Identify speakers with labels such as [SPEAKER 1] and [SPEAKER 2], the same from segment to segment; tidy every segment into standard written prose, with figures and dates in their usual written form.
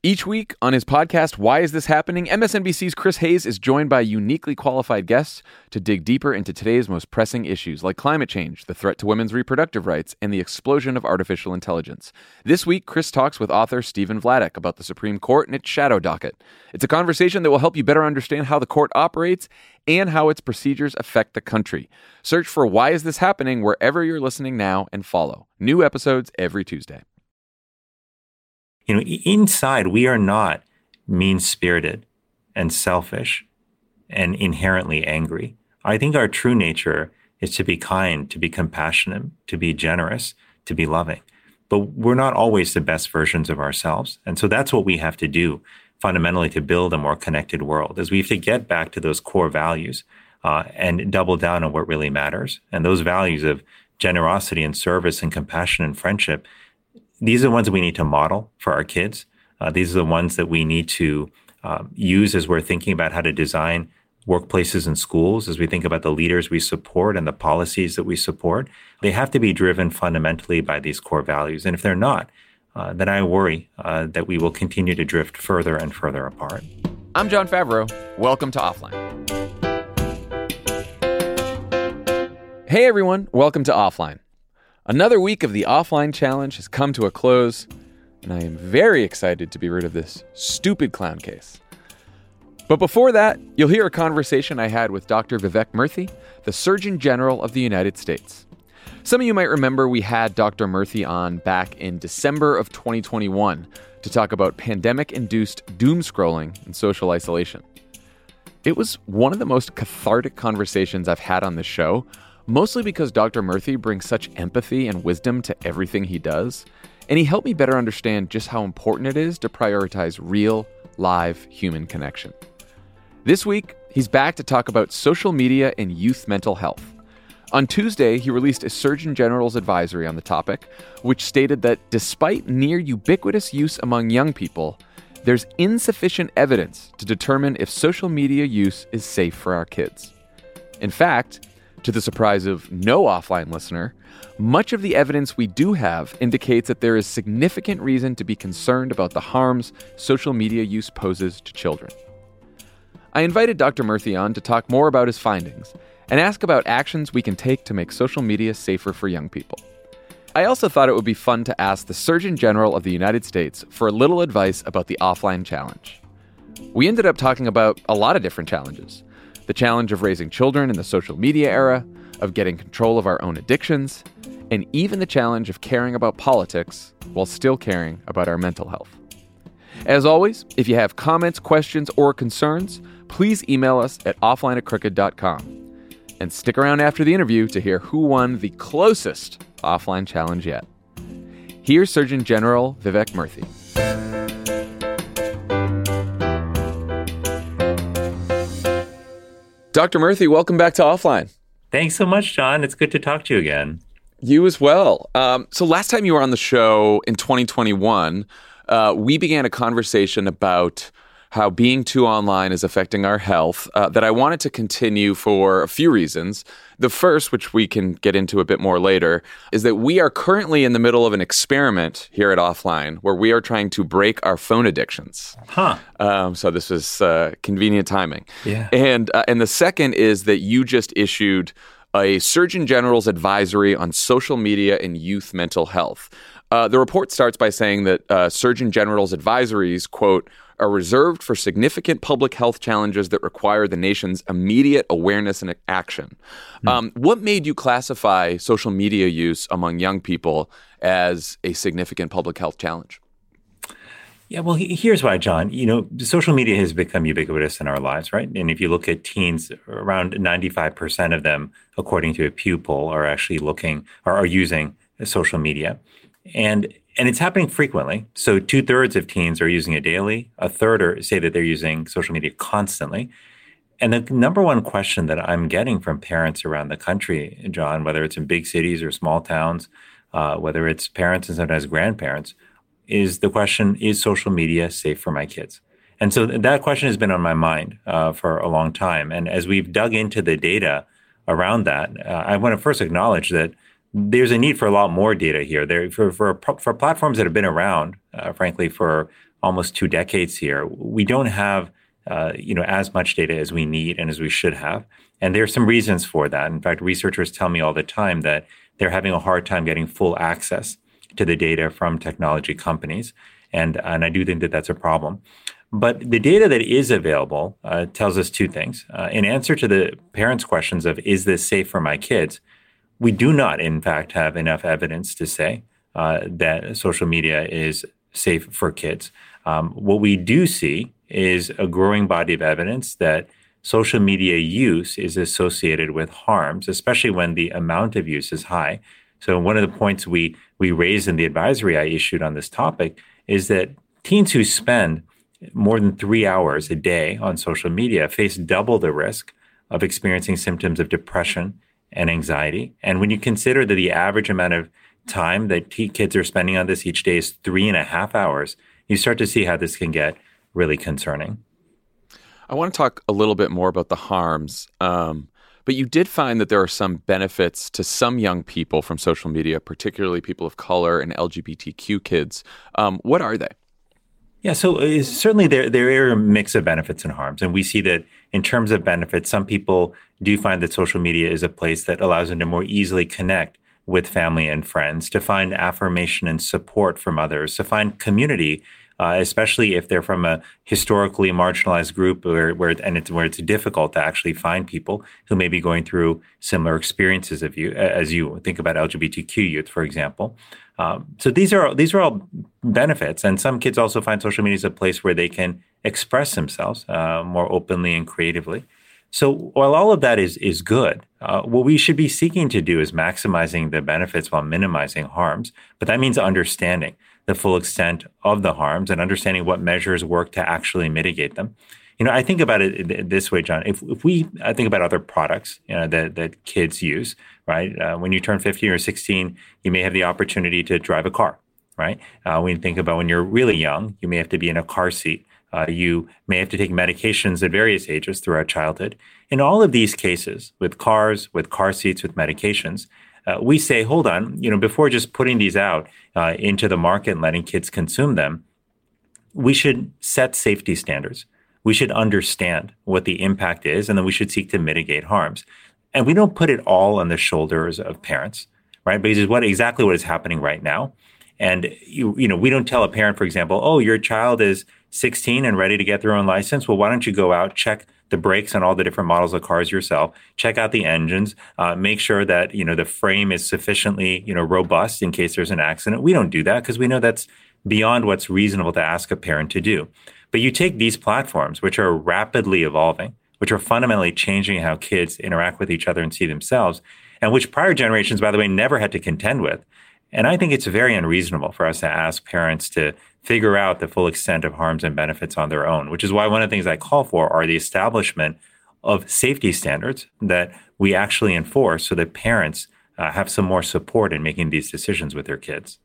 [SPEAKER 1] Each week on his podcast, Why Is This Happening?, MSNBC's Chris Hayes is joined by uniquely qualified guests to dig deeper into today's most pressing issues like climate change, the threat to women's reproductive rights, and the explosion of artificial intelligence. This week, Chris talks with author Stephen Vladeck about the Supreme Court and its shadow docket. It's a conversation that will help you better understand how the court operates and how its procedures affect the country. Search for Why Is This Happening wherever you're listening now and follow. New episodes every Tuesday.
[SPEAKER 2] Inside, we are not mean-spirited and selfish and inherently angry. I think our true nature is to be kind, to be compassionate, to be generous, to be loving. But we're not always the best versions of ourselves. And so that's what we have to do fundamentally to build a more connected world, is we have to get back to those core values and double down on what really matters. And those values of generosity and service and compassion and friendship, these are the ones that we need to model for our kids. These are the ones that we need to use as we're thinking about how to design workplaces and schools, as we think about the leaders we support and the policies that we support. They have to be driven fundamentally by these core values. And if they're not, then I worry that we will continue to drift further and further apart.
[SPEAKER 1] I'm Jon Favreau. Welcome to Offline. Hey everyone, welcome to Offline. Another week of the Offline Challenge has come to a close, and I am very excited to be rid of this stupid clown case. But before that, you'll hear a conversation I had with Dr. Vivek Murthy, the Surgeon General of the United States. Some of you might remember we had Dr. Murthy on back in December of 2021 to talk about pandemic-induced doom scrolling and social isolation. It was one of the most cathartic conversations I've had on this show, mostly because Dr. Murthy brings such empathy and wisdom to everything he does, and he helped me better understand just how important it is to prioritize real, live human connection. This week, he's back to talk about social media and youth mental health. On Tuesday, he released a Surgeon General's advisory on the topic, which stated that despite near ubiquitous use among young people, there's insufficient evidence to determine if social media use is safe for our kids. In fact, to the surprise of no offline listener, much of the evidence we do have indicates that there is significant reason to be concerned about the harms social media use poses to children. I invited Dr. Murthy on to talk more about his findings and ask about actions we can take to make social media safer for young people. I also thought it would be fun to ask the Surgeon General of the United States for a little advice about the Offline Challenge. We ended up talking about a lot of different challenges. The challenge of raising children in the social media era, of getting control of our own addictions, and even the challenge of caring about politics while still caring about our mental health. As always, if you have comments, questions, or concerns, please email us at offline@crooked.com. And stick around after the interview to hear who won the closest offline challenge yet. Here's Surgeon General Vivek Murthy. Dr. Murthy, welcome back to Offline.
[SPEAKER 2] Thanks so much, John. It's good to talk to you again.
[SPEAKER 1] You as well. So last time you were on the show in 2021, we began a conversation about how being too online is affecting our health that I wanted to continue for a few reasons. The first, which we can get into a bit more later, is that we are currently in the middle of an experiment here at Offline where we are trying to break our phone addictions. So this is convenient timing.
[SPEAKER 2] Yeah.
[SPEAKER 1] And the second is that you just issued a Surgeon General's advisory on social media and youth mental health. The report starts by saying that Surgeon General's advisories, quote, are reserved for significant public health challenges that require the nation's immediate awareness and action. What made you classify social media use among young people as a significant public health challenge?
[SPEAKER 2] Yeah, well, here's why, John. Social media has become ubiquitous in our lives, right? And if you look at teens, around 95% of them, according to a Pew poll, are actually looking or are using social media. And it's happening frequently. So 2/3 of teens are using it daily. A third say that they're using social media constantly. And the number one question that I'm getting from parents around the country, John, whether it's in big cities or small towns, whether it's parents and sometimes grandparents, is the question, is social media safe for my kids? And so that question has been on my mind for a long time. And as we've dug into the data around that, I want to first acknowledge that there's a need for a lot more data here. For platforms that have been around, frankly, for almost 2 decades here, we don't have as much data as we need and as we should have. And there are some reasons for that. In fact, researchers tell me all the time that they're having a hard time getting full access to the data from technology companies. And I do think that that's a problem. But the data that is available tells us two things. In answer to the parents' questions of, is this safe for my kids? We do not, in fact, have enough evidence to say that social media is safe for kids. What we do see is a growing body of evidence that social media use is associated with harms, especially when the amount of use is high. So one of the points we raised in the advisory I issued on this topic is that teens who spend more than 3 hours a day on social media face double the risk of experiencing symptoms of depression and anxiety. And when you consider that the average amount of time that kids are spending on this each day is 3.5 hours, you start to see how this can get really concerning.
[SPEAKER 1] I want to talk a little bit more about the harms, but you did find that there are some benefits to some young people from social media, particularly people of color and LGBTQ kids. What are they?
[SPEAKER 2] Yeah, so certainly there are a mix of benefits and harms. And we see that in terms of benefits, some people do find that social media is a place that allows them to more easily connect with family and friends, to find affirmation and support from others, to find community, especially if they're from a historically marginalized group where it's difficult to actually find people who may be going through similar experiences as you think about LGBTQ youth, for example. So these are all benefits, and some kids also find social media as a place where they can express themselves more openly and creatively. So while all of that is good, what we should be seeking to do is maximizing the benefits while minimizing harms. But that means understanding the full extent of the harms and understanding what measures work to actually mitigate them. I think about it this way, John. If I think about other products that kids use, right? When you turn 15 or 16, you may have the opportunity to drive a car, right? When you think about when you're really young, you may have to be in a car seat. You may have to take medications at various ages throughout childhood. In all of these cases, with cars, with car seats, with medications, we say, hold on, before just putting these out into the market and letting kids consume them, we should set safety standards. We should understand what the impact is, and then we should seek to mitigate harms. And we don't put it all on the shoulders of parents, right? Because it's exactly what is happening right now. And we don't tell a parent, for example, oh, your child is 16 and ready to get their own license. Well, why don't you go out, check the brakes on all the different models of cars yourself, check out the engines, make sure that, the frame is sufficiently, robust in case there's an accident. We don't do that because we know that's beyond what's reasonable to ask a parent to do. But you take these platforms, which are rapidly evolving, which are fundamentally changing how kids interact with each other and see themselves, and which prior generations, by the way, never had to contend with. And I think it's very unreasonable for us to ask parents to figure out the full extent of harms and benefits on their own, which is why one of the things I call for are the establishment of safety standards that we actually enforce so that parents have some more support in making these decisions with their kids.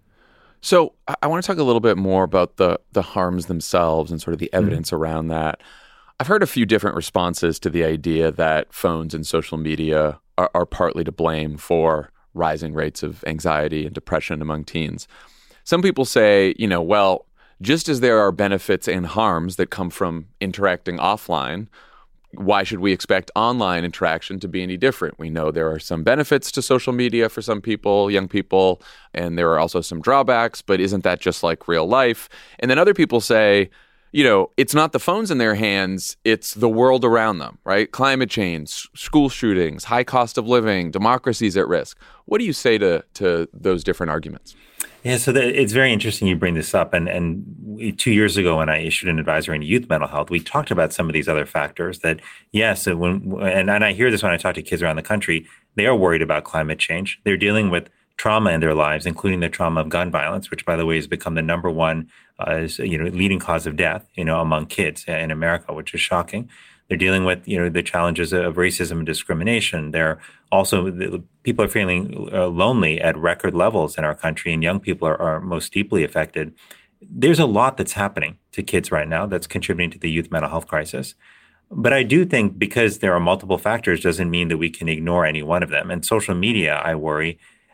[SPEAKER 1] So I want to talk a little bit more about the harms themselves and sort of the evidence around that. I've heard a few different responses to the idea that phones and social media are partly to blame for rising rates of anxiety and depression among teens. Some people say, well, just as there are benefits and harms that come from interacting offline, why should we expect online interaction to be any different? We know there are some benefits to social media for some people, young people, and there are also some drawbacks, but isn't that just like real life? And then other people say, it's not the phones in their hands, it's the world around them, right? Climate change, school shootings, high cost of living, democracy's at risk. What do you say to those different arguments?
[SPEAKER 2] Yeah, so it's very interesting you bring this up. And 2 years ago, when I issued an advisory on youth mental health, we talked about some of these other factors that, yes, and I hear this when I talk to kids around the country, they are worried about climate change. They're dealing with trauma in their lives, including the trauma of gun violence, which, by the way, has become the number one leading cause of death, among kids in America, which is shocking. They're dealing with, the challenges of racism and discrimination. They're also, people are feeling lonely at record levels in our country, and young people are most deeply affected. There's a lot that's happening to kids right now that's contributing to the youth mental health crisis. But I do think because there are multiple factors doesn't mean that we can ignore any one of them. And social media, I worry,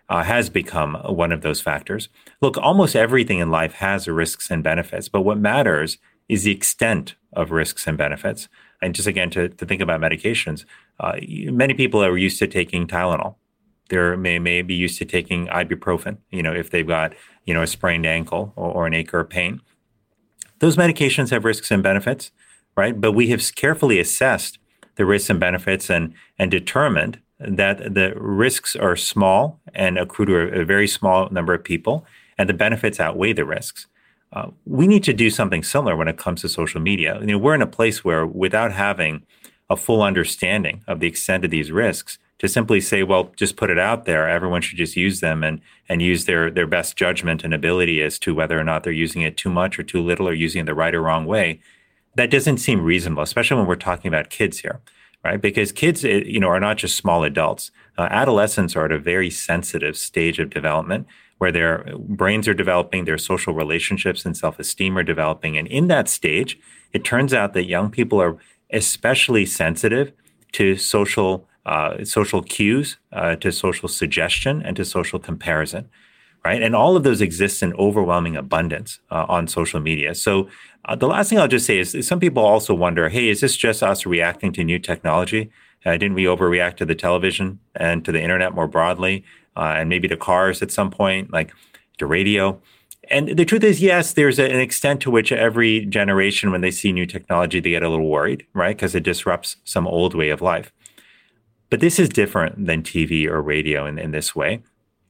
[SPEAKER 2] has become one of those factors. Look, almost everything in life has risks and benefits, but what matters is the extent of risks and benefits. And just again, to think about medications, many people are used to taking Tylenol. They may be used to taking ibuprofen, if they've got, a sprained ankle or an ache or pain. Those medications have risks and benefits, right? But we have carefully assessed the risks and benefits and determined that the risks are small and accrue to a very small number of people, and the benefits outweigh the risks. We need to do something similar when it comes to social media. We're in a place where, without having a full understanding of the extent of these risks, to simply say, well, just put it out there, everyone should just use them and use their best judgment and ability as to whether or not they're using it too much or too little or using it the right or wrong way, that doesn't seem reasonable, especially when we're talking about kids here, right? Because kids, are not just small adults. Adolescents are at a very sensitive stage of development where their brains are developing, their social relationships and self-esteem are developing. And in that stage, it turns out that young people are especially sensitive to social cues, to social suggestion, and to social comparison, right? And all of those exist in overwhelming abundance on social media. So the last thing I'll just say is some people also wonder, hey, is this just us reacting to new technology? Didn't we overreact to the television and to the internet more broadly, and maybe to cars at some point, like to radio? And the truth is, yes, there's an extent to which every generation, when they see new technology, they get a little worried, right? Because it disrupts some old way of life. But this is different than TV or radio in this way.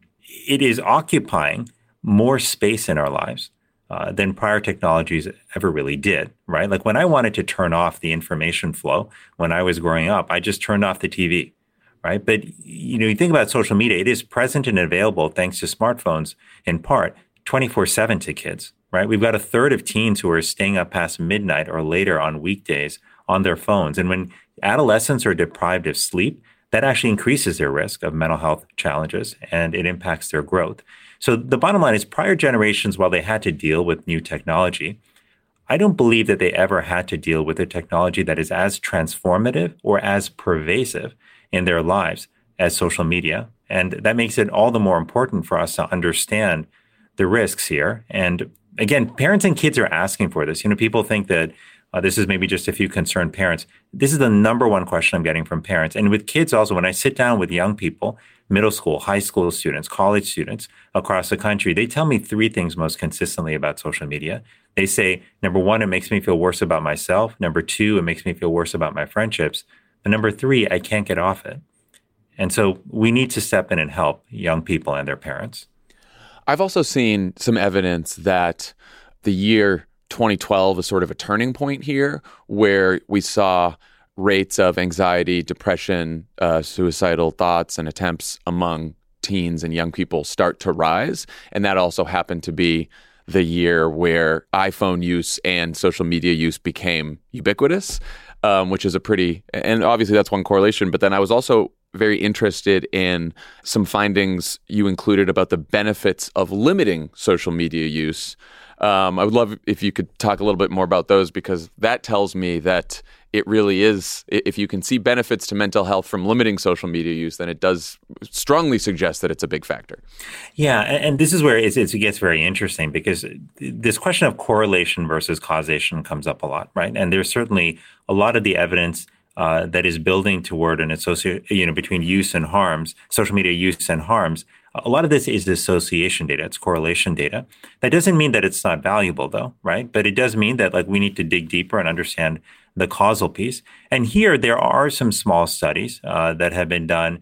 [SPEAKER 2] It is occupying more space in our lives than prior technologies ever really did, right? Like when I wanted to turn off the information flow when I was growing up, I just turned off the TV, right? But, you think about social media, it is present and available thanks to smartphones in part 24/7 to kids, right? We've got a third of teens who are staying up past midnight or later on weekdays on their phones. And when adolescents are deprived of sleep, that actually increases their risk of mental health challenges and it impacts their growth. So the bottom line is prior generations, while they had to deal with new technology, I don't believe that they ever had to deal with a technology that is as transformative or as pervasive in their lives as social media. And that makes it all the more important for us to understand the risks here. And again, parents and kids are asking for this. People think that this is maybe just a few concerned parents. This is the number one question I'm getting from parents. And with kids also, when I sit down with young people, middle school, high school students, college students across the country, they tell me three things most consistently about social media. They say, number one, it makes me feel worse about myself. Number two, it makes me feel worse about my friendships. And number three, I can't get off it. And so we need to step in and help young people and their parents.
[SPEAKER 1] I've also seen some evidence that the year 2012 is sort of a turning point here where we saw rates of anxiety, depression, suicidal thoughts and attempts among teens and young people start to rise. And that also happened to be the year where iPhone use and social media use became ubiquitous, which is and obviously that's one correlation. But then I was also very interested in some findings you included about the benefits of limiting social media use. I would love if you could talk a little bit more about those, because that tells me that it really is, if you can see benefits to mental health from limiting social media use, then it does strongly suggest that it's a big factor.
[SPEAKER 2] Yeah, and this is where it gets very interesting, because this question of correlation versus causation comes up a lot, right? And there's certainly a lot of the evidence that is building toward an between use and harms, social media use and harms. A lot of this is association data. It's correlation data. That doesn't mean that it's not valuable, though, right? But it does mean that we need to dig deeper and understand the causal piece. And here there are some small studies that have been done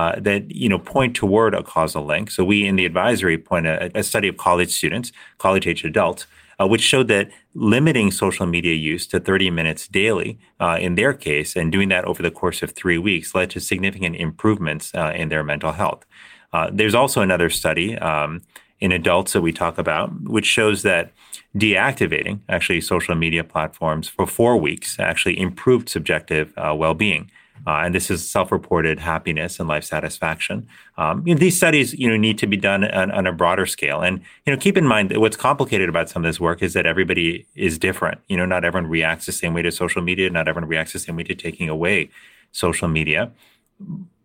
[SPEAKER 2] that point toward a causal link. So we in the advisory point a study of college students, college-age adults, which showed that limiting social media use to 30 minutes daily in their case, and doing that over the course of 3 weeks, led to significant improvements in their mental health. There's also another study in adults that we talk about, which shows that deactivating actually social media platforms for 4 weeks actually improved subjective well-being. And this is self-reported happiness and life satisfaction. These studies, need to be done on a broader scale. And, keep in mind that what's complicated about some of this work is that everybody is different. Not everyone reacts the same way to social media. Not everyone reacts the same way to taking away social media.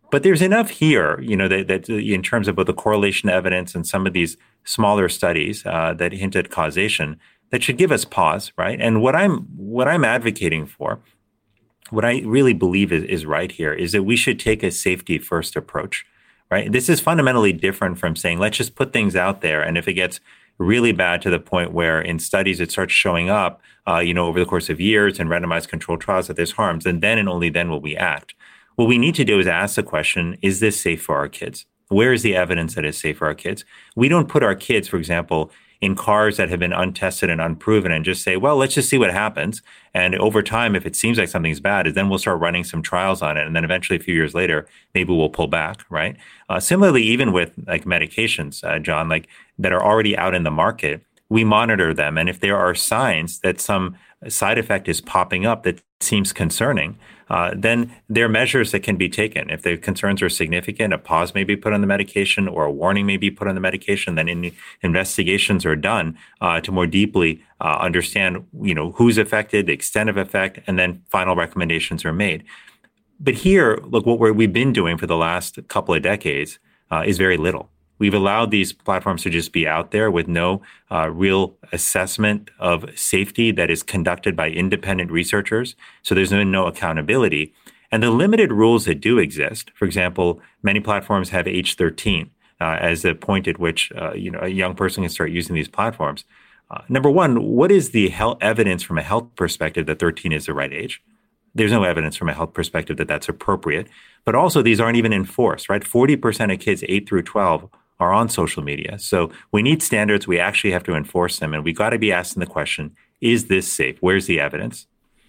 [SPEAKER 2] But there's enough here, that in terms of both the correlation evidence and some of these smaller studies that hint at causation, that should give us pause, right? And what I'm advocating for, what I really believe is right here, is that we should take a safety first approach, right? This is fundamentally different from saying, let's just put things out there. And if it gets really bad to the point where in studies it starts showing up, over the course of years and randomized controlled trials that there's harms, and then and only then will we act. What we need to do is ask the question, is this safe for our kids? Where is the evidence that it's safe for our kids? We don't put our kids, for example, in cars that have been untested and unproven and just say, well, let's just see what happens. And over time, if it seems like something's bad, then we'll start running some trials on it. And then eventually a few years later, maybe we'll pull back, right? Similarly, even with like medications, John, like that are already out in the market, we monitor them. And if there are signs that some side effect is popping up that seems concerning, then there are measures that can be taken. If the concerns are significant, a pause may be put on the medication or a warning may be put on the medication. Then investigations are done to more deeply understand, who's affected, the extent of effect, and then final recommendations are made. But here, look, what we've been doing for the last couple of decades is very little. We've allowed these platforms to just be out there with no real assessment of safety that is conducted by independent researchers. So there's no accountability. And the limited rules that do exist, for example, many platforms have age 13 as the point at which a young person can start using these platforms. Number one, what is the evidence from a health perspective that 13 is the right age? There's no evidence from a health perspective that that's appropriate. But also, these aren't even enforced, right? 40% of kids 8 through 12 are on social media. So we need standards. We actually have to enforce them. And we got to be asking the question, is this safe? Where's the evidence?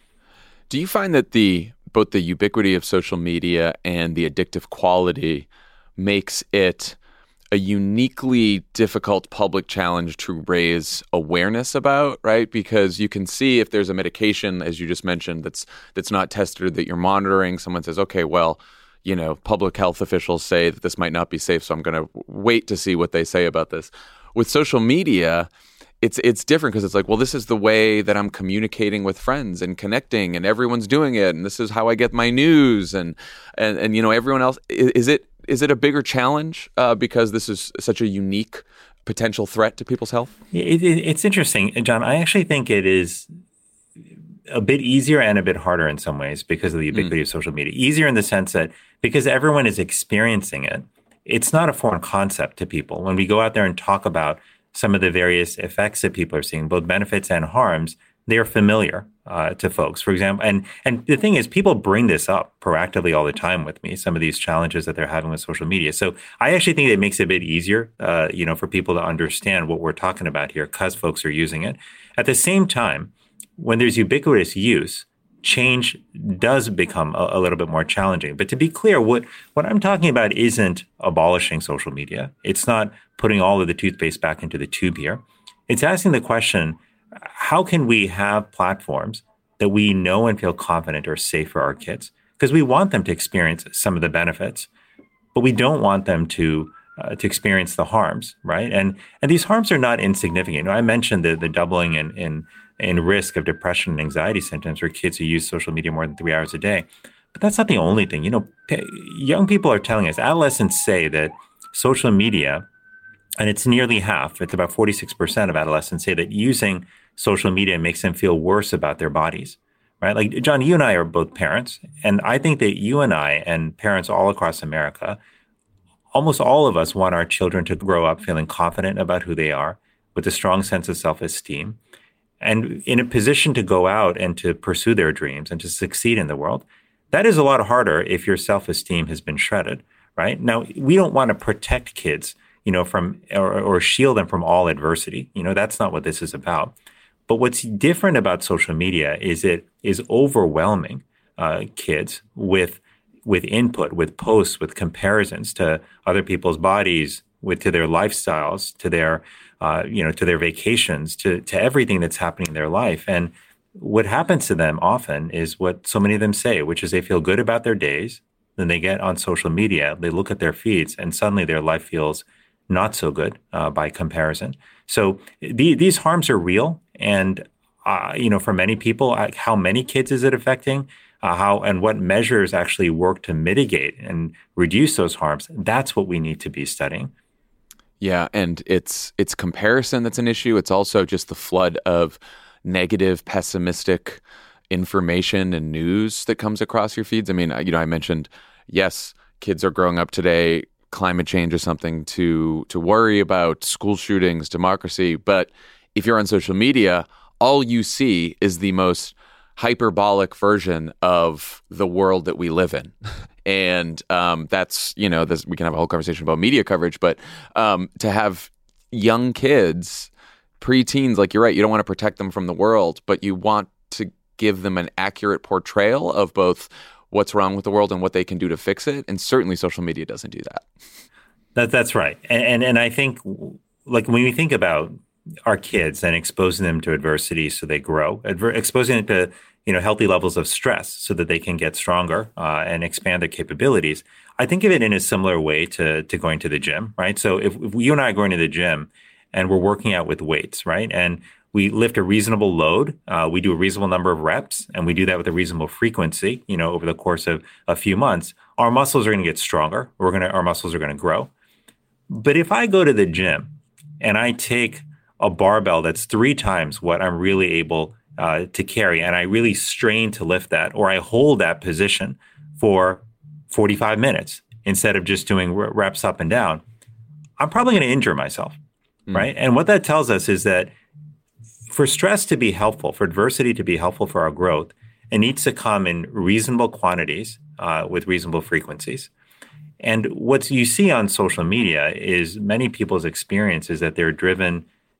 [SPEAKER 1] Do you find that both the ubiquity of social media and the addictive quality makes it a uniquely difficult public challenge to raise awareness about, right? Because you can see if there's a medication, as you just mentioned, that's not tested or that you're monitoring, someone says, okay, well, public health officials say that this might not be safe, so I'm going to wait to see what they say about this. With social media, it's different because it's like, well, this is the way that I'm communicating with friends and connecting, and everyone's doing it, and this is how I get my news, and everyone else. Is it a bigger challenge because this is such a unique potential threat to people's health?
[SPEAKER 2] It's interesting, John. I actually think it is a bit easier and a bit harder in some ways because of the ubiquity of social media. Easier in the sense that because everyone is experiencing it, it's not a foreign concept to people. When we go out there and talk about some of the various effects that people are seeing, both benefits and harms, they are familiar to folks. For example, and the thing is, people bring this up proactively all the time with me, some of these challenges that they're having with social media. So I actually think it makes it a bit easier, for people to understand what we're talking about here because folks are using it. At the same time, when there's ubiquitous use, change does become a little bit more challenging. But to be clear, what I'm talking about isn't abolishing social media. It's not putting all of the toothpaste back into the tube here. It's asking the question, how can we have platforms that we know and feel confident are safe for our kids? Because we want them to experience some of the benefits, but we don't want them to experience the harms, right? And these harms are not insignificant. I mentioned the doubling in risk of depression and anxiety symptoms for kids who use social media more than 3 hours a day. But that's not the only thing. Young people are telling us, adolescents say that social media, and it's nearly half, it's about 46% of adolescents say that using social media makes them feel worse about their bodies, right? Like, John, you and I are both parents, and I think that you and I and parents all across America, almost all of us want our children to grow up feeling confident about who they are, with a strong sense of self-esteem, and in a position to go out and to pursue their dreams and to succeed in the world. That is a lot harder if your self-esteem has been shredded, right? Now, we don't want to protect kids, from or shield them from all adversity. That's not what this is about. But what's different about social media is it is overwhelming kids with input, with posts, with comparisons to other people's bodies, to their lifestyles, to their to their vacations, to everything that's happening in their life. And what happens to them often is what so many of them say, which is they feel good about their days. Then they get on social media, they look at their feeds, and suddenly their life feels not so good by comparison. So these harms are real. And, for many people, how many kids is it affecting? how and what measures actually work to mitigate and reduce those harms, that's what we need to be studying.
[SPEAKER 1] Yeah, and it's comparison that's an issue. It's also just the flood of negative, pessimistic information and news that comes across your feeds. I mean, I mentioned, yes, kids are growing up today. Climate change is something to worry about, school shootings, democracy. But if you're on social media, all you see is the most hyperbolic version of the world that we live in. And that's, we can have a whole conversation about media coverage, but to have young kids, preteens, like you're right, you don't want to protect them from the world, but you want to give them an accurate portrayal of both what's wrong with the world and what they can do to fix it. And certainly social media doesn't do that.
[SPEAKER 2] That's right. And I think, like, when we think about our kids and exposing them to adversity so they grow, exposing them to healthy levels of stress so that they can get stronger and expand their capabilities, I think of it in a similar way to going to the gym, right? So if you and I are going to the gym and we're working out with weights, right? And we lift a reasonable load, we do a reasonable number of reps, and we do that with a reasonable frequency, over the course of a few months, our muscles are going to get stronger. Our muscles are going to grow. But if I go to the gym and I take a barbell that's 3 times what I'm really able to carry, and I really strain to lift that, or I hold that position for 45 minutes instead of just doing reps up and down, I'm probably going to injure myself, right? And what that tells us is that for stress to be helpful, for adversity to be helpful for our growth, it needs to come in reasonable quantities with reasonable frequencies. And what you see on social media is many people's experience is that they're driven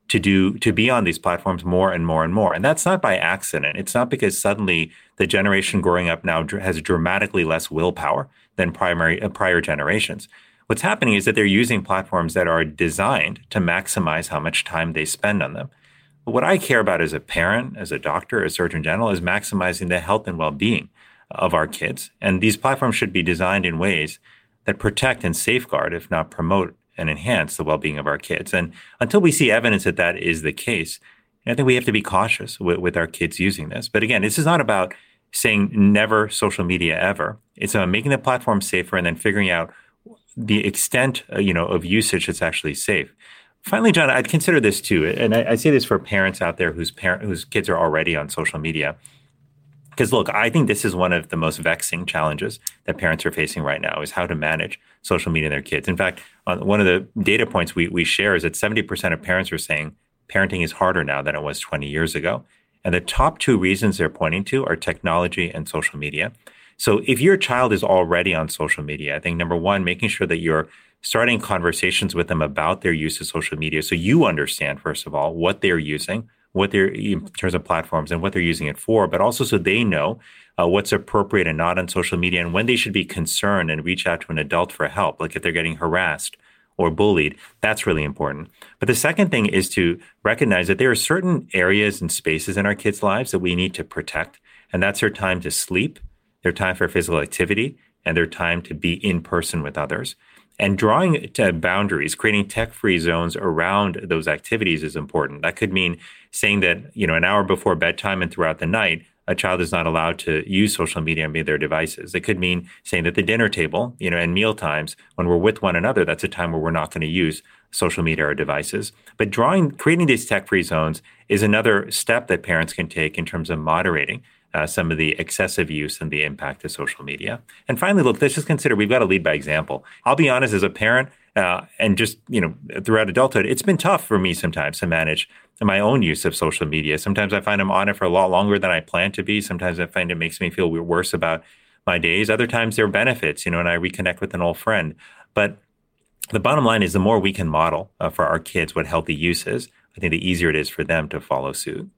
[SPEAKER 2] to be on these platforms more and more and more. And that's not by accident. It's not because suddenly the generation growing up now has dramatically less willpower than prior generations. What's happening is that they're using platforms that are designed to maximize how much time they spend on them. But what I care about as a parent, as a doctor, as a surgeon general, is maximizing the health and well-being of our kids. And these platforms should be designed in ways that protect and safeguard, if not promote and enhance the well-being of our kids. And until we see evidence that that is the case, I think we have to be cautious with our kids using this. But again, this is not about saying never social media ever. It's about making the platform safer and then figuring out the extent, of usage that's actually safe. Finally, John, I'd consider this too, and I say this for parents out there whose kids are already on social media. Because look, I think this is one of the most vexing challenges that parents are facing right now is how to manage social media and their kids. In fact, one of the data points we share is that 70% of parents are saying parenting is harder now than it was 20 years ago. And the top 2 reasons they're pointing to are technology and social media. So if your child is already on social media, I think number one, making sure that you're starting conversations with them about their use of social media so you understand, first of all, what they're using, what they're in terms of platforms and what they're using it for, but also so they know what's appropriate and not on social media and when they should be concerned and reach out to an adult for help, like if they're getting harassed or bullied. That's really important. But the second thing is to recognize that there are certain areas and spaces in our kids' lives that we need to protect, and that's their time to sleep, their time for physical activity, and their time to be in person with others. And drawing boundaries, creating tech-free zones around those activities is important. That could mean saying that, an hour before bedtime and throughout the night, a child is not allowed to use social media and be their devices. It could mean saying that the dinner table, and meal times, when we're with one another, that's a time where we're not going to use social media or devices. But creating these tech-free zones is another step that parents can take in terms of moderating some of the excessive use and the impact of social media. And finally, look, let's just consider we've got to lead by example. I'll be honest, as a parent and just, throughout adulthood, it's been tough for me sometimes to manage my own use of social media. Sometimes I find I'm on it for a lot longer than I plan to be. Sometimes I find it makes me feel worse about my days. Other times there are benefits, and I reconnect with an old friend. But the bottom line is the more we can model for our kids what healthy use is, I think the easier it is for them to follow suit.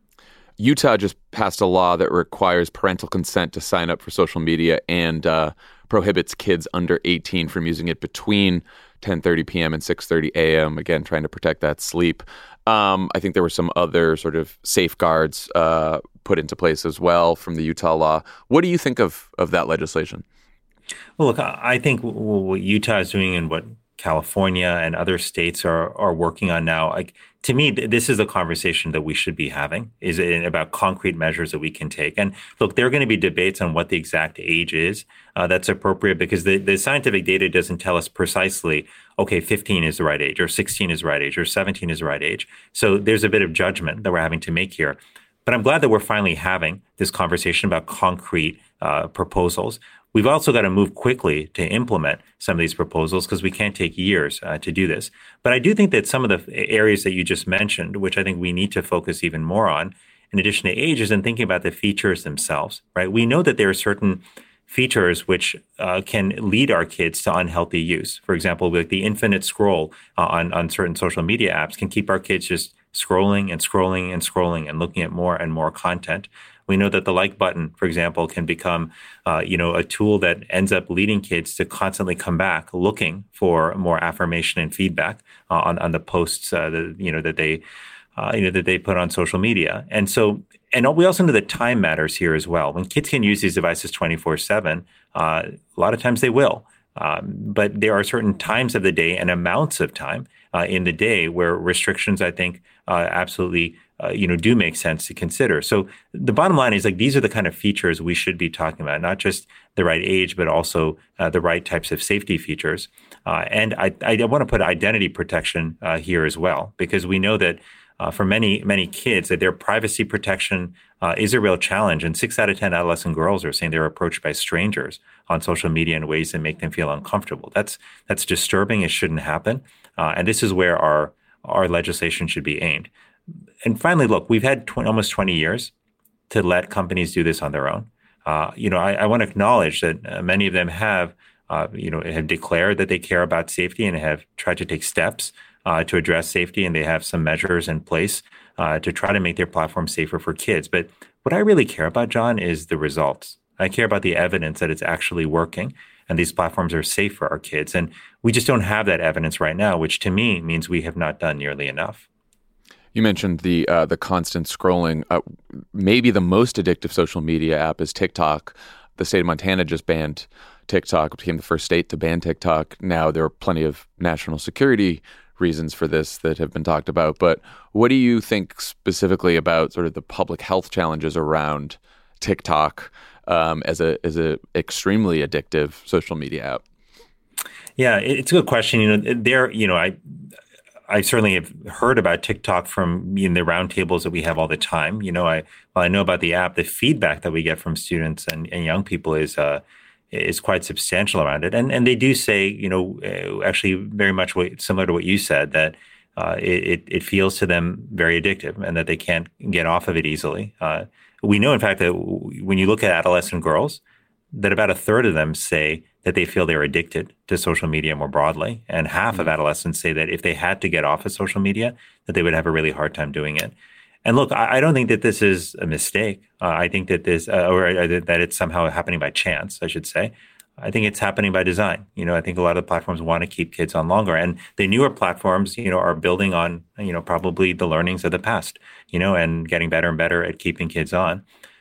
[SPEAKER 1] Utah just passed a law that requires parental consent to sign up for social media and prohibits kids under 18 from using it between 10:30 p.m. and 6:30 a.m., again, trying to protect that sleep. I think there were some other sort of safeguards put into place as well from the Utah law. What do you think of that legislation?
[SPEAKER 2] Well, look, I think what Utah is doing and what California and other states are working on now. Like, to me, this is a conversation that we should be having, is it about concrete measures that we can take. And look, there are going to be debates on what the exact age is that's appropriate, because the scientific data doesn't tell us precisely, okay, 15 is the right age, or 16 is the right age, or 17 is the right age. So there's a bit of judgment that we're having to make here. But I'm glad that we're finally having this conversation about concrete proposals. We've also got to move quickly to implement some of these proposals, because we can't take years to do this. But I do think that some of the areas that you just mentioned, which I think we need to focus even more on, in addition to age, is in thinking about the features themselves, right? We know that there are certain features which can lead our kids to unhealthy use. For example, like the infinite scroll on certain social media apps can keep our kids just scrolling and scrolling and scrolling and looking at more and more content. We know that the like button, for example, can become, a tool that ends up leading kids to constantly come back looking for more affirmation and feedback on the posts that they put on social media. And so, and we also know that time matters here as well. When kids can use these devices 24/7, a lot of times they will. But there are certain times of the day and amounts of time in the day where restrictions, I think, absolutely do make sense to consider. So the bottom line is, like, these are the kind of features we should be talking about, not just the right age, but also the right types of safety features. And I want to put identity protection here as well, because we know that for many, many kids, that their privacy protection is a real challenge. And 6 out of 10 adolescent girls are saying they're approached by strangers on social media in ways that make them feel uncomfortable. That's disturbing. It shouldn't happen. And this is where our legislation should be aimed. And finally, look, we've had almost 20 years to let companies do this on their own. I want to acknowledge that many of them have declared that they care about safety and have tried to take steps to address safety, and they have some measures in place to try to make their platform safer for kids. But what I really care about, John, is the results. I care about the evidence that it's actually working and these platforms are safe for our kids. And we just don't have that evidence right now, which to me means we have not done nearly enough.
[SPEAKER 1] You mentioned the constant scrolling. Maybe the most addictive social media app is TikTok. The state of Montana just banned TikTok. It became the first state to ban TikTok. Now there are plenty of national security reasons for this that have been talked about. But what do you think specifically about sort of the public health challenges around TikTok as a extremely addictive social media app?
[SPEAKER 2] Yeah, it's a good question. I certainly have heard about TikTok from the roundtables that we have all the time. While I know about the app, the feedback that we get from students and young people is quite substantial around it. And they do say, actually very much similar to what you said, that it feels to them very addictive and that they can't get off of it easily. We know, in fact, that when you look at adolescent girls, that about a third of them say that they feel they're addicted to social media more broadly. And half of adolescents say that if they had to get off of social media, that they would have a really hard time doing it. And look, I don't think that this is a mistake. I think that that it's somehow happening by chance, I should say. I think it's happening by design. I think a lot of the platforms want to keep kids on longer. And the newer platforms, are building on, probably the learnings of the past, and getting better and better at keeping kids on.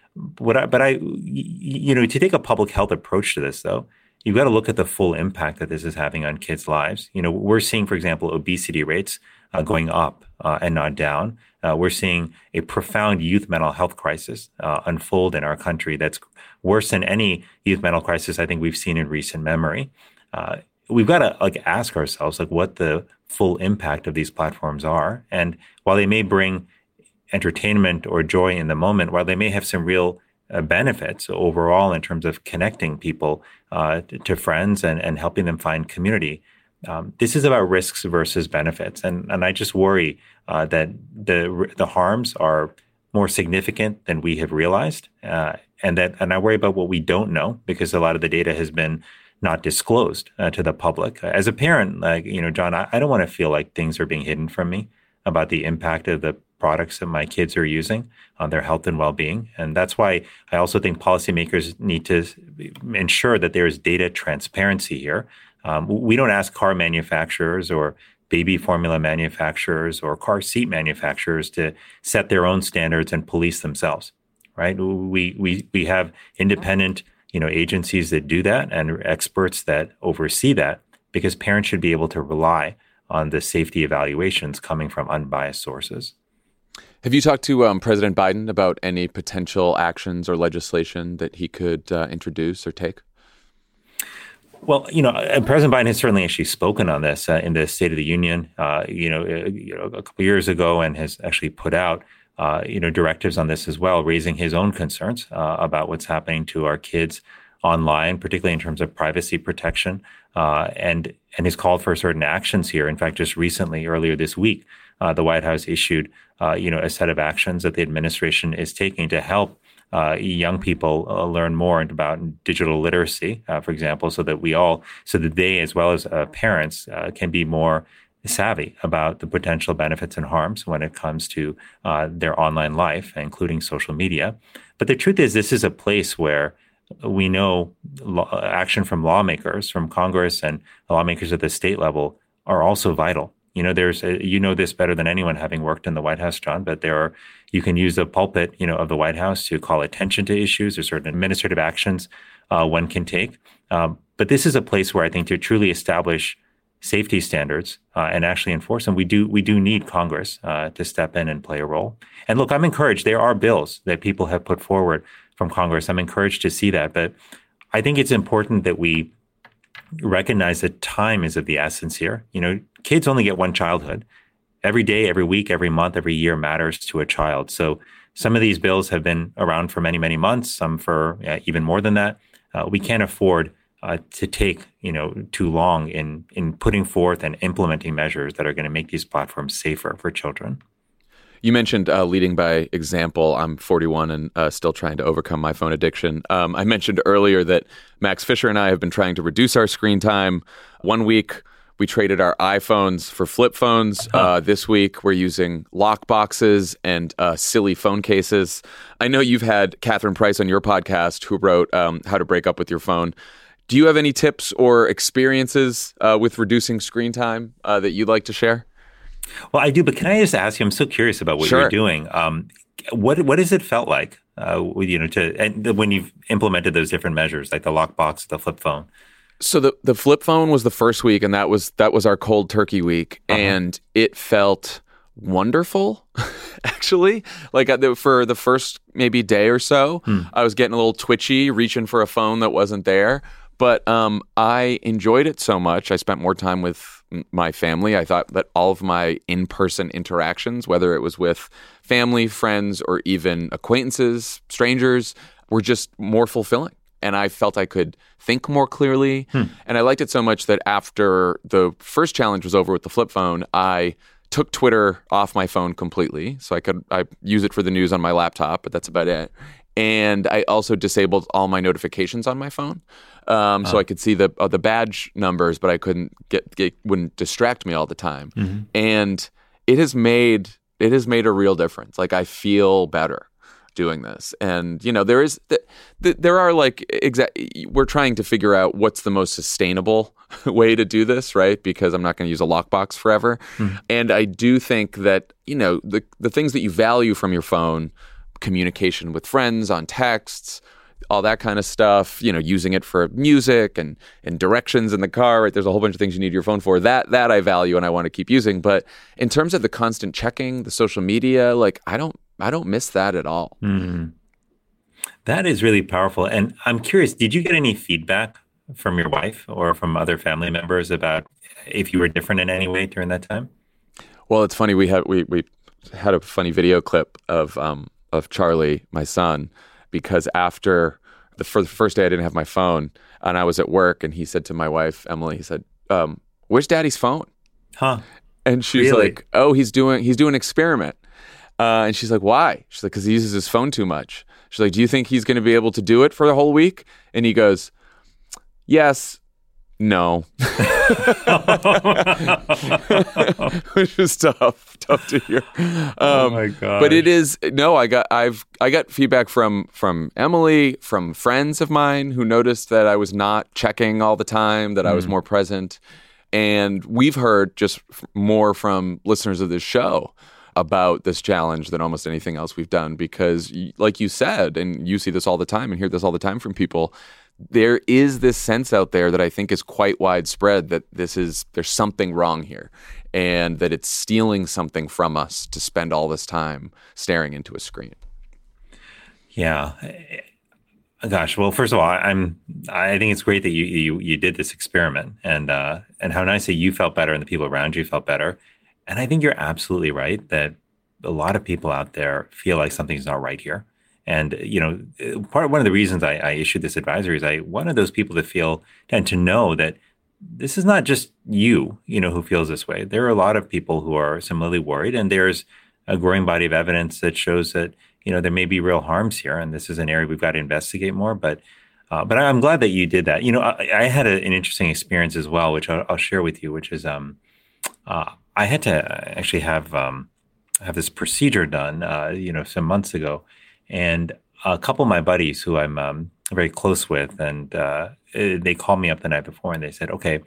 [SPEAKER 2] To take a public health approach to this, though, you've got to look at the full impact that this is having on kids' lives. We're seeing, for example, obesity rates going up and not down. We're seeing a profound youth mental health crisis unfold in our country that's worse than any youth mental crisis I think we've seen in recent memory. We've got to ask ourselves what the full impact of these platforms are. And while they may bring entertainment or joy in the moment, while they may have some real benefits overall in terms of connecting people to friends and helping them find community, this is about risks versus benefits. And I just worry that the harms are more significant than we have realized. And I worry about what we don't know, because a lot of the data has been not disclosed to the public. As a parent, John, I don't want to feel like things are being hidden from me about the impact of the products that my kids are using on their health and well-being. And that's why I also think policymakers need to ensure that there is data transparency here. We don't ask car manufacturers or baby formula manufacturers or car seat manufacturers to set their own standards and police themselves, right? We have independent, agencies that do that and experts that oversee that. because parents should be able to rely on the safety evaluations coming from unbiased sources.
[SPEAKER 1] Have you talked to President Biden about any potential actions or legislation that he could introduce or take?
[SPEAKER 2] Well, President Biden has certainly actually spoken on this in the State of the Union, a couple of years ago, and has actually put out, directives on this as well, raising his own concerns about what's happening to our kids online, particularly in terms of privacy protection, and has called for certain actions here. In fact, just recently, earlier this week, the White House issued, a set of actions that the administration is taking to help young people learn more about digital literacy, for example, so that they, as well as parents, can be more savvy about the potential benefits and harms when it comes to their online life, including social media. But the truth is, this is a place where we know action from lawmakers, from Congress and lawmakers at the state level are also vital. You know this better than anyone, having worked in the White House, John, but you can use the pulpit, of the White House to call attention to issues or certain administrative actions one can take. But this is a place where I think to truly establish safety standards and actually enforce them, we do need Congress to step in and play a role. And look, I'm encouraged. There are bills that people have put forward from Congress. I'm encouraged to see that. But I think it's important that we recognize that time is of the essence here. Kids only get one childhood. Every day, every week, every month, every year matters to a child. So some of these bills have been around for many, many months, some for even more than that. We can't afford to take too long in putting forth and implementing measures that are going to make these platforms safer for children.
[SPEAKER 1] You mentioned leading by example. I'm 41 and still trying to overcome my phone addiction. I mentioned earlier that Max Fisher and I have been trying to reduce our screen time. 1 week, we traded our iPhones for flip phones. This week, we're using lock boxes and silly phone cases. I know you've had Catherine Price on your podcast who wrote How to Break Up with Your Phone. Do you have any tips or experiences with reducing screen time that you'd like to share?
[SPEAKER 2] Well, I do, but can I just ask you, I'm so curious about what you're doing. What has it felt like, when you've implemented those different measures, like the lockbox, the flip phone?
[SPEAKER 1] So the flip phone was the first week, and that was our cold turkey week, and it felt wonderful, actually. Like for the first maybe day or so, I was getting a little twitchy, reaching for a phone that wasn't there. But I enjoyed it so much. I spent more time with my family. I thought that all of my in-person interactions, whether it was with family, friends, or even acquaintances, strangers, were just more fulfilling. And I felt I could think more clearly. And I liked it so much that after the first challenge was over with the flip phone, I took Twitter off my phone completely. So I use it for the news on my laptop, but that's about it. And I also disabled all my notifications on my phone. So I could see the badge numbers, but I couldn't wouldn't distract me all the time. And it has made a real difference. Like, I feel better doing this. And, there are we're trying to figure out what's the most sustainable way to do this, right? Because I'm not going to use a lockbox forever. And I do think that, the things that you value from your phone, communication with friends on texts, all that kind of stuff, using it for music and directions in the car, right? There's a whole bunch of things you need your phone for. That I value and I want to keep using. But in terms of the constant checking, the social media, like, I don't miss that at all.
[SPEAKER 2] That is really powerful. And I'm curious, did you get any feedback from your wife or from other family members about if you were different in any way during that time?
[SPEAKER 1] Well, it's funny. We had a funny video clip of Charlie, my son, because for the first day I didn't have my phone and I was at work, and he said to my wife, Emily, he said, where's Daddy's phone? And she's like, oh, he's doing an experiment. And she's like, why? She's like, because he uses his phone too much. She's like, do you think he's going to be able to do it for the whole week? And he goes, yes, no. Which is tough to hear.
[SPEAKER 2] Oh my God.
[SPEAKER 1] But it is, no, I got feedback from Emily, from friends of mine who noticed that I was not checking all the time, that I was more present. And we've heard just more from listeners of this show about this challenge than almost anything else we've done, because like you said, and you see this all the time and hear this all the time from people, there is this sense out there that I think is quite widespread that there's something wrong here, and that it's stealing something from us to spend all this time staring into a screen.
[SPEAKER 2] Yeah. Gosh, well, first of all, I think it's great that you did this experiment, and how nice that you felt better and the people around you felt better. And I think you're absolutely right that a lot of people out there feel like something's not right here. And one of the reasons I issued this advisory is I wanted those people to feel and to know that this is not just you, who feels this way. There are a lot of people who are similarly worried, and there's a growing body of evidence that shows that there may be real harms here, and this is an area we've got to investigate more. But I'm glad that you did that. I had an interesting experience as well, which I'll share with you, which is I had to actually have this procedure done, some months ago, and a couple of my buddies who I'm very close with, and they called me up the night before, and they said, "Okay,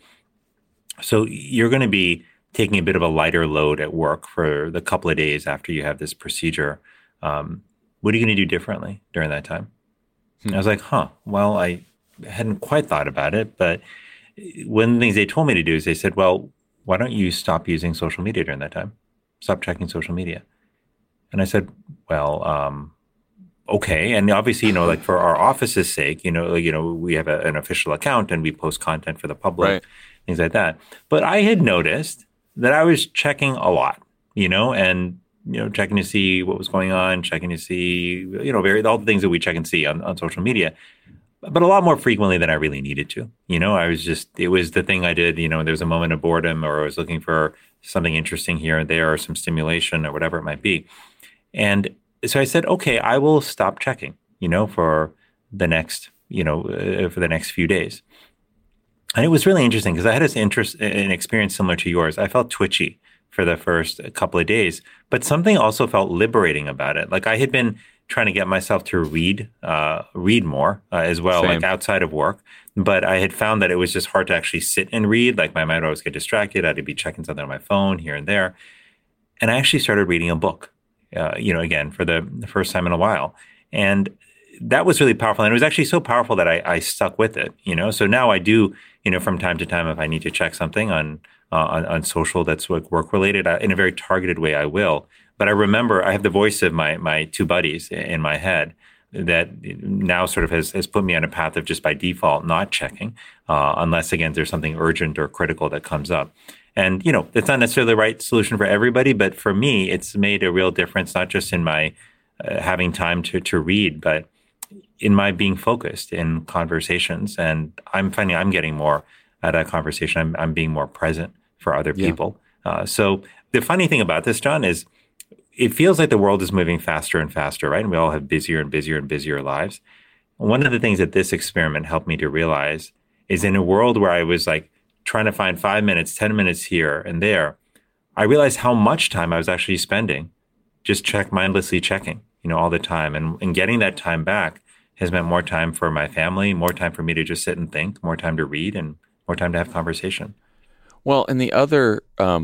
[SPEAKER 2] so you're going to be taking a bit of a lighter load at work for the couple of days after you have this procedure. What are you going to do differently during that time?" And I was like, well, I hadn't quite thought about it. But one of the things they told me to do is they said, well, why don't you stop using social media during that time? Stop checking social media. And I said, well, okay. And obviously, like for our office's sake, we have an official account and we post content for the public, right, things like that. But I had noticed that I was checking a lot, and checking to see what was going on, checking to see, all the things that we check and see on social media, but a lot more frequently than I really needed to. It was the thing I did, there was a moment of boredom, or I was looking for something interesting here and there, or some stimulation or whatever it might be. And so I said, okay, I will stop checking, for the next, for the next few days. And it was really interesting because I had an experience similar to yours. I felt twitchy for the first couple of days, but something also felt liberating about it. Like I had been trying to get myself to read more as well,
[SPEAKER 1] Same.
[SPEAKER 2] Like outside of work. But I had found that it was just hard to actually sit and read. Like my mind would always get distracted. I'd be checking something on my phone here and there. And I actually started reading a book, again, for the first time in a while. And that was really powerful. And it was actually so powerful that I stuck with it, So now I do, from time to time, if I need to check something on social that's work related, in a very targeted way, I will. But I remember I have the voice of my two buddies in my head that now sort of has put me on a path of just by default not checking, unless, again, there's something urgent or critical that comes up. And, it's not necessarily the right solution for everybody, but for me, it's made a real difference, not just in my having time to read, but in my being focused in conversations. And I'm finding I'm getting more out of that conversation. I'm being more present for other people. So the funny thing about this, John, is it feels like the world is moving faster and faster, right? And we all have busier and busier and busier lives. One of the things that this experiment helped me to realize is in a world where I was like trying to find 5 minutes, 10 minutes here and there, I realized how much time I was actually spending just mindlessly checking, all the time. And getting that time back has meant more time for my family, more time for me to just sit and think, more time to read, and more time to have conversation.
[SPEAKER 1] Well, and the other,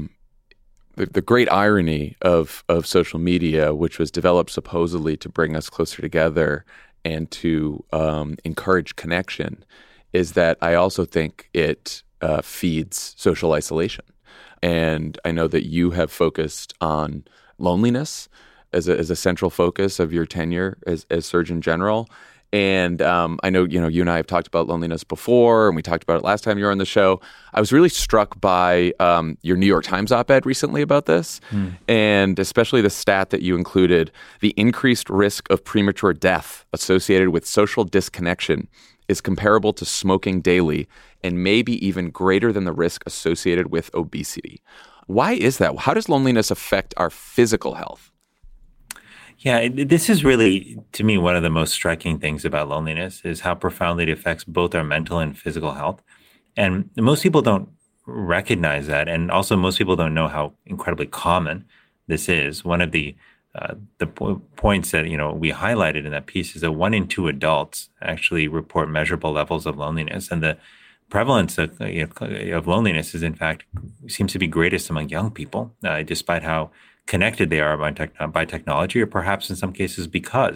[SPEAKER 1] the great irony of social media, which was developed supposedly to bring us closer together and to encourage connection, is that I also think it feeds social isolation. And I know that you have focused on loneliness as a central focus of your tenure as Surgeon General. And I know, you and I have talked about loneliness before, and we talked about it last time you were on the show. I was really struck by your New York Times op-ed recently about this, and especially the stat that you included, the increased risk of premature death associated with social disconnection is comparable to smoking daily and maybe even greater than the risk associated with obesity. Why is that? How does loneliness affect our physical health?
[SPEAKER 2] Yeah, this is really, to me, one of the most striking things about loneliness is how profoundly it affects both our mental and physical health. And most people don't recognize that. And also most people don't know how incredibly common this is. One of the points that, we highlighted in that piece is that 1 in 2 adults actually report measurable levels of loneliness. And the prevalence of loneliness is, in fact, seems to be greatest among young people, despite how connected they are by technology, or perhaps in some cases because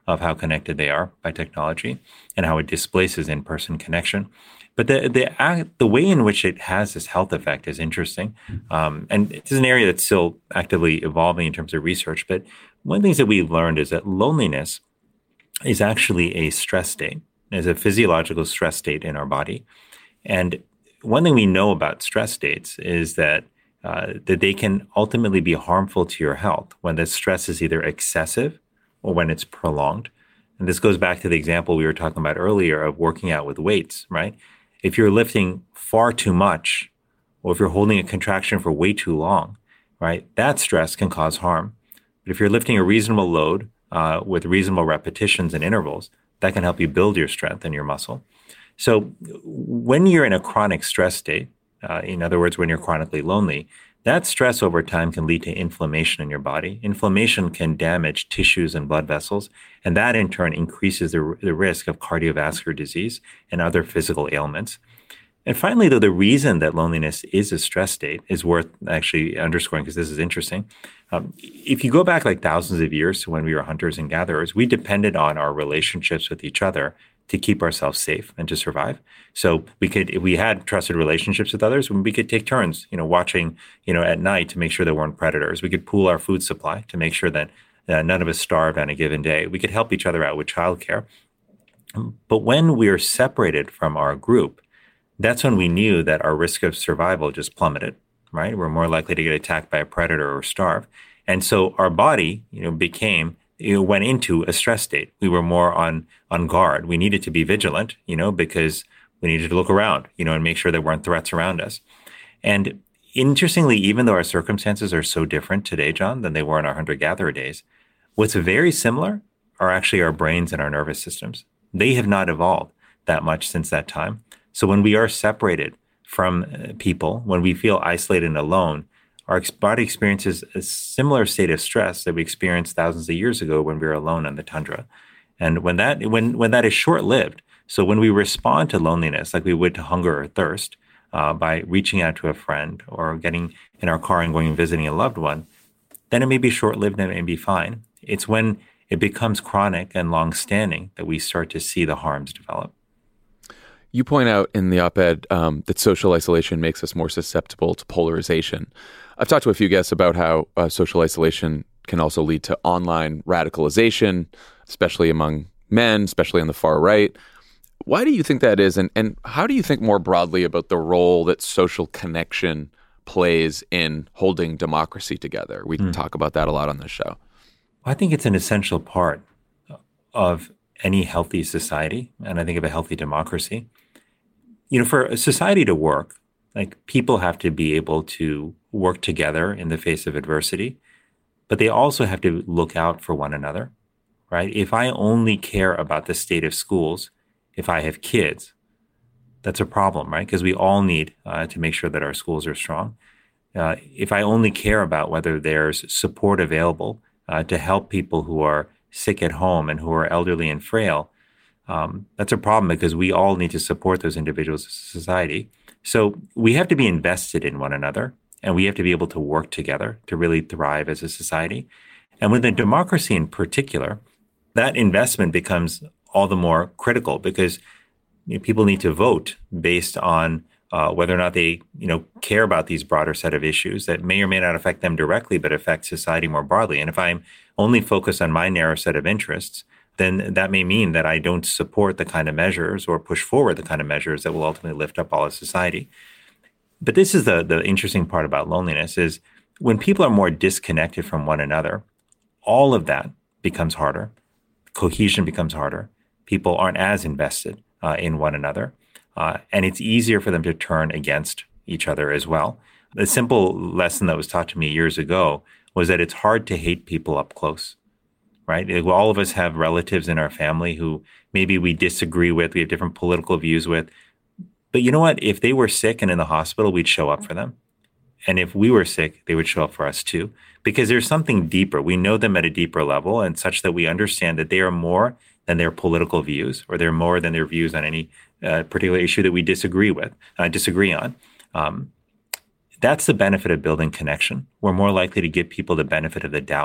[SPEAKER 2] of how connected they are by technology and how it displaces in-person connection. But the way in which it has this health effect is interesting. And it's an area that's still actively evolving in terms of research. But one of the things that we've learned is that loneliness is actually a stress state, is a physiological stress state in our body. And one thing we know about stress states is that they can ultimately be harmful to your health when the stress is either excessive or when it's prolonged. And this goes back to the example we were talking about earlier of working out with weights, right? If you're lifting far too much, or if you're holding a contraction for way too long, right, that stress can cause harm. But if you're lifting a reasonable load with reasonable repetitions and intervals, that can help you build your strength and your muscle. So when you're in a chronic stress state, in other words, when you're chronically lonely, that stress over time can lead to inflammation in your body. Inflammation can damage tissues and blood vessels, and that in turn increases the risk of cardiovascular disease and other physical ailments. And finally, though, the reason that loneliness is a stress state is worth actually underscoring because this is interesting. If you go back like thousands of years to when we were hunters and gatherers, we depended on our relationships with each other to keep ourselves safe and to survive. So if we had trusted relationships with others, we could take turns, watching, at night to make sure there weren't predators. We could pool our food supply to make sure that none of us starve on a given day. We could help each other out with childcare. But when we are separated from our group, that's when we knew that our risk of survival just plummeted, right? We're more likely to get attacked by a predator or starve. And so our body, went into a stress state. We were more on guard. We needed to be vigilant, because we needed to look around, and make sure there weren't threats around us. And interestingly, even though our circumstances are so different today, John, than they were in our hunter-gatherer days, what's very similar are actually our brains and our nervous systems. They have not evolved that much since that time. So when we are separated from people, when we feel isolated and alone, our body experiences a similar state of stress that we experienced thousands of years ago when we were alone on the tundra. And when that is short-lived, so when we respond to loneliness like we would to hunger or thirst by reaching out to a friend or getting in our car and going and visiting a loved one, then it may be short-lived and it may be fine. It's when it becomes chronic and long-standing that we start to see the harms develop.
[SPEAKER 1] You point out in the op-ed that social isolation makes us more susceptible to polarization. I've talked to a few guests about how social isolation can also lead to online radicalization, especially among men, especially on the far right. Why do you think that is? And how do you think more broadly about the role that social connection plays in holding democracy together? We talk about that a lot on this show.
[SPEAKER 2] I think it's an essential part of any healthy society, and I think of a healthy democracy. For a society to work, like people have to be able to work together in the face of adversity, but they also have to look out for one another, right? If I only care about the state of schools, if I have kids, that's a problem, right? Because we all need to make sure that our schools are strong. If I only care about whether there's support available to help people who are sick at home and who are elderly and frail, that's a problem because we all need to support those individuals as a society. So we have to be invested in one another, and we have to be able to work together to really thrive as a society. And within democracy in particular, that investment becomes all the more critical because people need to vote based on whether or not they care about these broader set of issues that may or may not affect them directly, but affect society more broadly. And if I'm only focused on my narrow set of interests, then that may mean that I don't support the kind of measures or push forward the kind of measures that will ultimately lift up all of society. But this is the interesting part about loneliness is when people are more disconnected from one another, all of that becomes harder. Cohesion becomes harder. People aren't as invested in one another. And it's easier for them to turn against each other as well. The simple lesson that was taught to me years ago was that it's hard to hate people up close. Right? All of us have relatives in our family who maybe we disagree with, we have different political views with. But you know what? If they were sick and in the hospital, we'd show up for them. And if we were sick, they would show up for us too. Because there's something deeper. We know them at a deeper level and such that we understand that they are more than their political views or they're more than their views on any particular issue that we disagree on. That's the benefit of building connection. We're more likely to give people the benefit of the doubt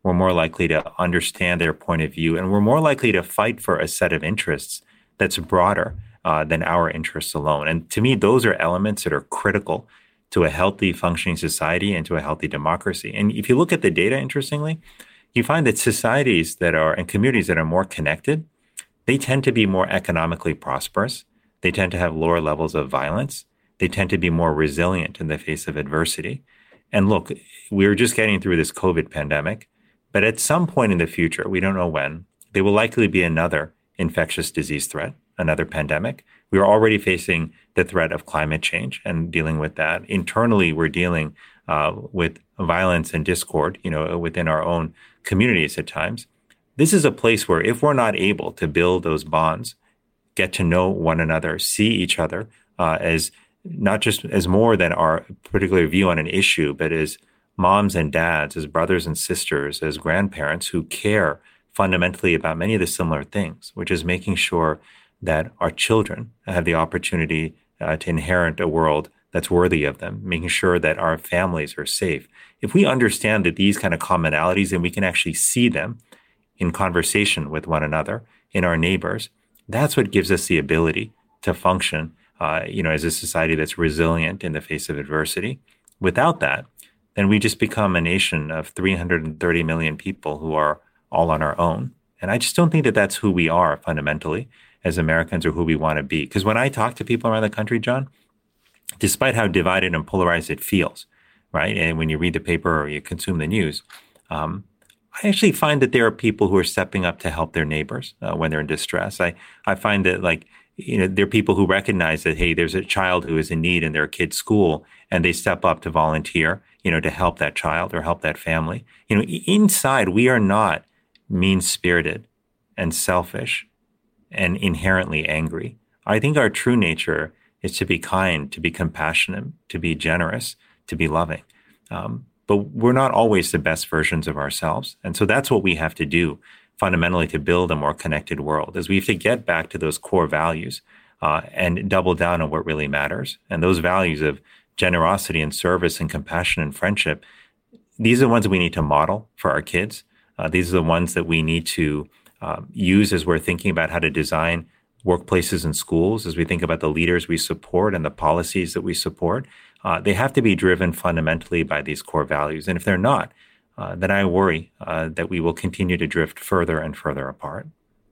[SPEAKER 2] We're more likely to understand their point of view, and we're more likely to fight for a set of interests that's broader than our interests alone. And to me, those are elements that are critical to a healthy functioning society and to a healthy democracy. And if you look at the data, interestingly, you find that societies that are and communities that are more connected, they tend to be more economically prosperous. They tend to have lower levels of violence. They tend to be more resilient in the face of adversity. And look, we're just getting through this COVID pandemic, but at some point in the future, we don't know when, there will likely be another infectious disease threat, another pandemic. We are already facing the threat of climate change and dealing with that. Internally, we're dealing with violence and discord, within our own communities at times. This is a place where if we're not able to build those bonds, get to know one another, see each other as not just as more than our particular view on an issue, but as moms and dads, as brothers and sisters, as grandparents who care fundamentally about many of the similar things, which is making sure that our children have the opportunity to inherit a world that's worthy of them, making sure that our families are safe. If we understand that these kind of commonalities and we can actually see them in conversation with one another, in our neighbors, that's what gives us the ability to function, as a society that's resilient in the face of adversity. Without that, then we just become a nation of 330 million people who are all on our own. And I just don't think that that's who we are fundamentally as Americans or who we want to be. Because when I talk to people around the country, John, despite how divided and polarized it feels, right? And when you read the paper or you consume the news, I actually find that there are people who are stepping up to help their neighbors when they're in distress. I find that there are people who recognize that, hey, there's a child who is in need in their kid's school, and they step up to volunteer, to help that child or help that family. Inside, we are not mean-spirited and selfish and inherently angry. I think our true nature is to be kind, to be compassionate, to be generous, to be loving. But we're not always the best versions of ourselves. And so that's what we have to do fundamentally to build a more connected world, is we have to get back to those core values and double down on what really matters. And those values of generosity and service and compassion and friendship, these are the ones that we need to model for our kids. These are the ones that we need to use as we're thinking about how to design workplaces and schools, as we think about the leaders we support and the policies that we support. They have to be driven fundamentally by these core values. And if they're not, then I worry that we will continue to drift further and further apart.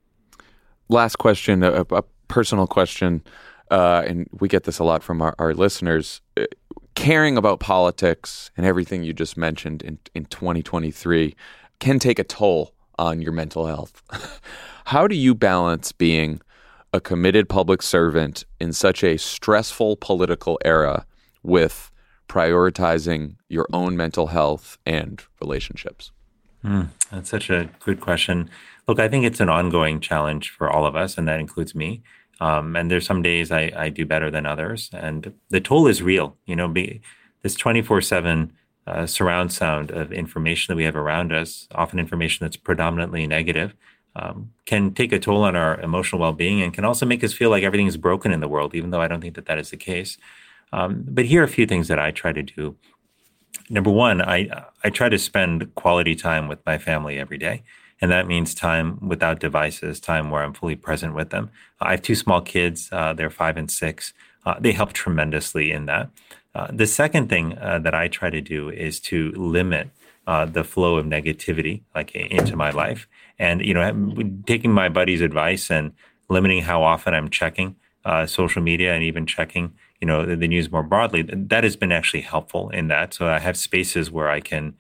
[SPEAKER 1] Last question, a personal question, and we get this a lot from our listeners. Caring about politics and everything you just mentioned in 2023 can take a toll on your mental health. How do you balance being a committed public servant in such a stressful political era with prioritizing your own mental health and relationships?
[SPEAKER 2] That's such a good question. Look, I think it's an ongoing challenge for all of us, and that includes me. And there's some days I do better than others, and the toll is real. This 24/7 surround sound of information that we have around us, often information that's predominantly negative, can take a toll on our emotional well-being and can also make us feel like everything is broken in the world, even though I don't think that is the case. But here are a few things that I try to do. Number one, I try to spend quality time with my family every day. And that means time without devices, time where I'm fully present with them. I have two small kids. They're 5 and 6. They help tremendously in that. The second thing that I try to do is to limit the flow of negativity into my life. And, taking my buddy's advice and limiting how often I'm checking social media and even checking, the news more broadly, that has been actually helpful in that. So I have spaces where I can,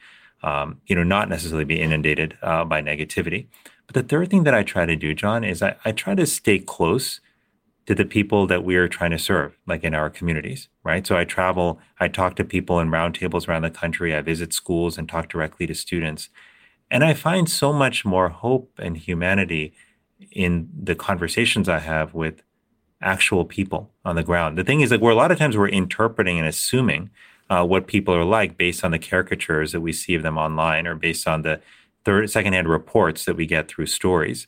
[SPEAKER 2] not necessarily be inundated by negativity. But the third thing that I try to do, John, is I try to stay close to the people that we are trying to serve, like in our communities, right? So I travel, I talk to people in roundtables around the country. I visit schools and talk directly to students. And I find so much more hope and humanity in the conversations I have with actual people on the ground. The thing is, where a lot of times we're interpreting and assuming what people are like based on the caricatures that we see of them online or based on the secondhand reports that we get through stories.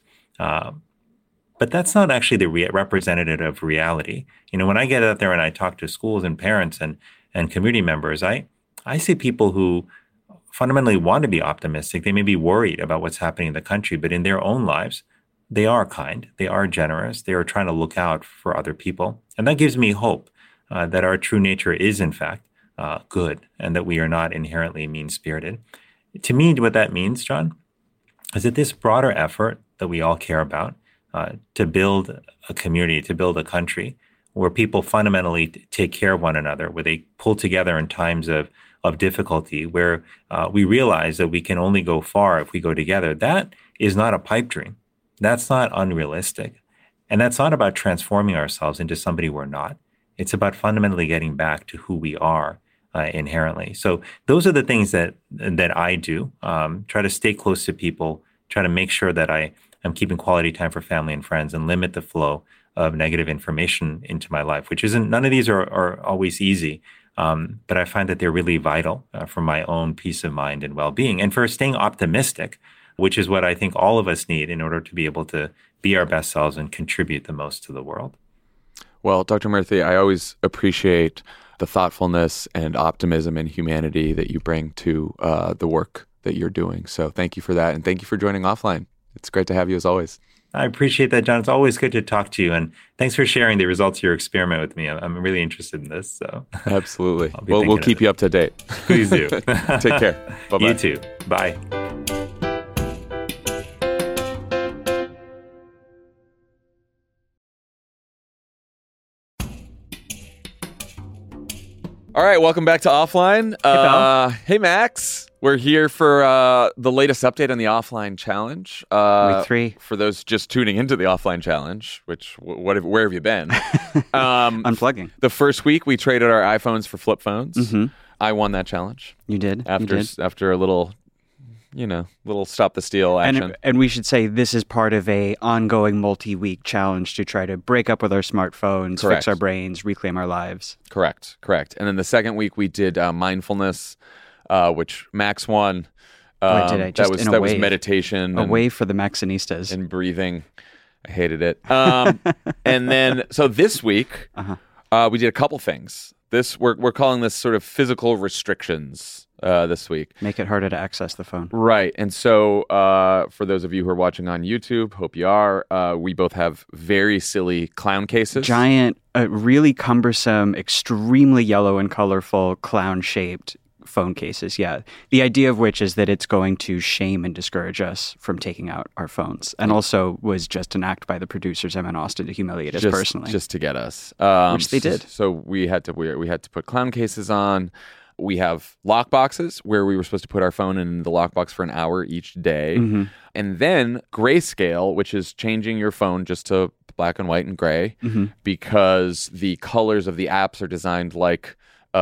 [SPEAKER 2] But that's not actually the representative of reality. When I get out there and I talk to schools and parents and community members, I see people who fundamentally want to be optimistic. They may be worried about what's happening in the country, but in their own lives, they are kind, they are generous, they are trying to look out for other people. And that gives me hope that our true nature is, in fact, good, and that we are not inherently mean-spirited. To me, what that means, John, is that this broader effort that we all care about to build a community, to build a country where people fundamentally take care of one another, where they pull together in times of difficulty, where we realize that we can only go far if we go together, that is not a pipe dream. That's not unrealistic. And that's not about transforming ourselves into somebody we're not. It's about fundamentally getting back to who we are inherently. So those are the things that I do. Try to stay close to people, try to make sure that I am keeping quality time for family and friends, and limit the flow of negative information into my life, which isn't, none of these are always easy. But I find that they're really vital for my own peace of mind and well-being, and for staying optimistic, which is what I think all of us need in order to be able to be our best selves and contribute the most to the world.
[SPEAKER 1] Well, Dr. Murthy, I always appreciate the thoughtfulness and optimism and humanity that you bring to the work that you're doing. So thank you for that. And thank you for joining Offline. It's great to have you as always.
[SPEAKER 2] I appreciate that, John. It's always good to talk to you. And thanks for sharing the results of your experiment with me. I'm really interested in this. So
[SPEAKER 1] absolutely. We'll keep you up to date.
[SPEAKER 2] Please do.
[SPEAKER 1] Take care. Bye-bye.
[SPEAKER 2] You too. Bye.
[SPEAKER 1] All right, welcome back to Offline. Hey, Max. We're here for the latest update on the Offline Challenge.
[SPEAKER 3] Week 3.
[SPEAKER 1] For those just tuning into the Offline Challenge, which, where have you been?
[SPEAKER 3] Unplugging.
[SPEAKER 1] The first week, we traded our iPhones for flip phones.
[SPEAKER 3] Mm-hmm.
[SPEAKER 1] I won that challenge.
[SPEAKER 3] You did.
[SPEAKER 1] After a little stop the steal action.
[SPEAKER 3] And we should say this is part of a ongoing multi-week challenge to try to break up with our smartphones,
[SPEAKER 1] Correct.
[SPEAKER 3] Fix our brains, reclaim our lives.
[SPEAKER 1] Correct. And then the second week we did mindfulness, which Max won.
[SPEAKER 3] Boy, did I. Just
[SPEAKER 1] that was meditation.
[SPEAKER 3] A wave for the Maxinistas.
[SPEAKER 1] And breathing. I hated it. And then, so this week, we did a couple things. We're calling this sort of physical restrictions this week.
[SPEAKER 3] Make it harder to access the phone.
[SPEAKER 1] Right. And so for those of you who are watching on YouTube, hope you are, we both have very silly clown cases.
[SPEAKER 3] Giant, really cumbersome, extremely yellow and colorful clown-shaped phone cases, yeah. The idea of which is that it's going to shame and discourage us from taking out our phones. And also was just an act by the producers, Emma and Austin, to humiliate us personally.
[SPEAKER 1] Just to get us.
[SPEAKER 3] Which they did.
[SPEAKER 1] So we had to put clown cases on. We have lock boxes where we were supposed to put our phone in the lockbox for an hour each day. Mm-hmm. And then grayscale, which is changing your phone just to black and white and gray, because the colors of the apps are designed like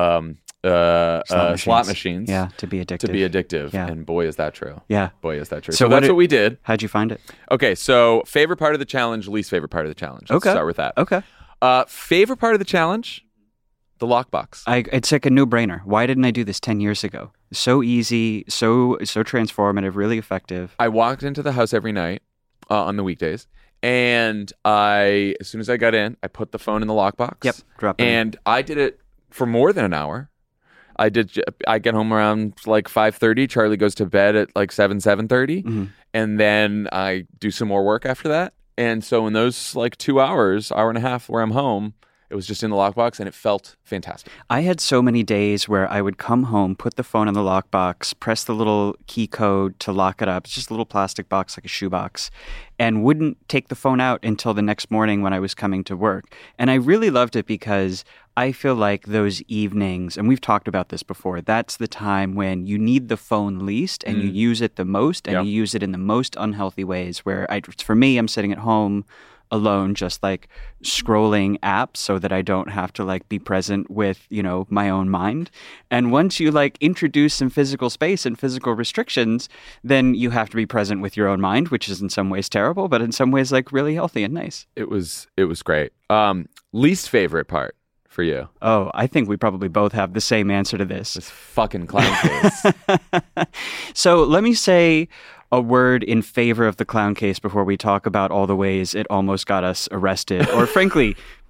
[SPEAKER 1] slot machines.
[SPEAKER 3] Yeah, to be addictive.
[SPEAKER 1] Yeah. And boy, is that true.
[SPEAKER 3] Yeah.
[SPEAKER 1] Boy, is that true. So that's what we did.
[SPEAKER 3] How'd you find it?
[SPEAKER 1] Okay, so favorite part of the challenge, least favorite part of the challenge. Let's start with that.
[SPEAKER 3] Okay.
[SPEAKER 1] Favorite part of the challenge, the lockbox.
[SPEAKER 3] It's like a no-brainer. Why didn't I do this 10 years ago? So easy, so transformative, really effective.
[SPEAKER 1] I walked into the house every night on the weekdays, and as soon as I got in, I put the phone in the lockbox.
[SPEAKER 3] Yep, drop it.
[SPEAKER 1] And I did it for more than an hour. I get home around like 5:30. Charlie goes to bed at like 7:30, and then I do some more work after that. And so in those like 2 hours, hour and a half where I'm home, it was just in the lockbox, and it felt fantastic.
[SPEAKER 3] I had so many days where I would come home, put the phone in the lockbox, press the little key code to lock it up. It's just a little plastic box, like a shoebox, and wouldn't take the phone out until the next morning when I was coming to work. And I really loved it because I feel like those evenings, and we've talked about this before, that's the time when you need the phone least and you use it the most, and you use it in the most unhealthy ways, where for me, I'm sitting at home alone, just like scrolling apps so that I don't have to like be present with, my own mind. And once you like introduce some physical space and physical restrictions, then you have to be present with your own mind, which is in some ways terrible, but in some ways like really healthy and nice.
[SPEAKER 1] It was great. Least favorite part for you?
[SPEAKER 3] Oh, I think we probably both have the same answer to this.
[SPEAKER 1] This fucking clown case.
[SPEAKER 3] So let me say a word in favor of the clown case before we talk about all the ways it almost got us arrested, or frankly,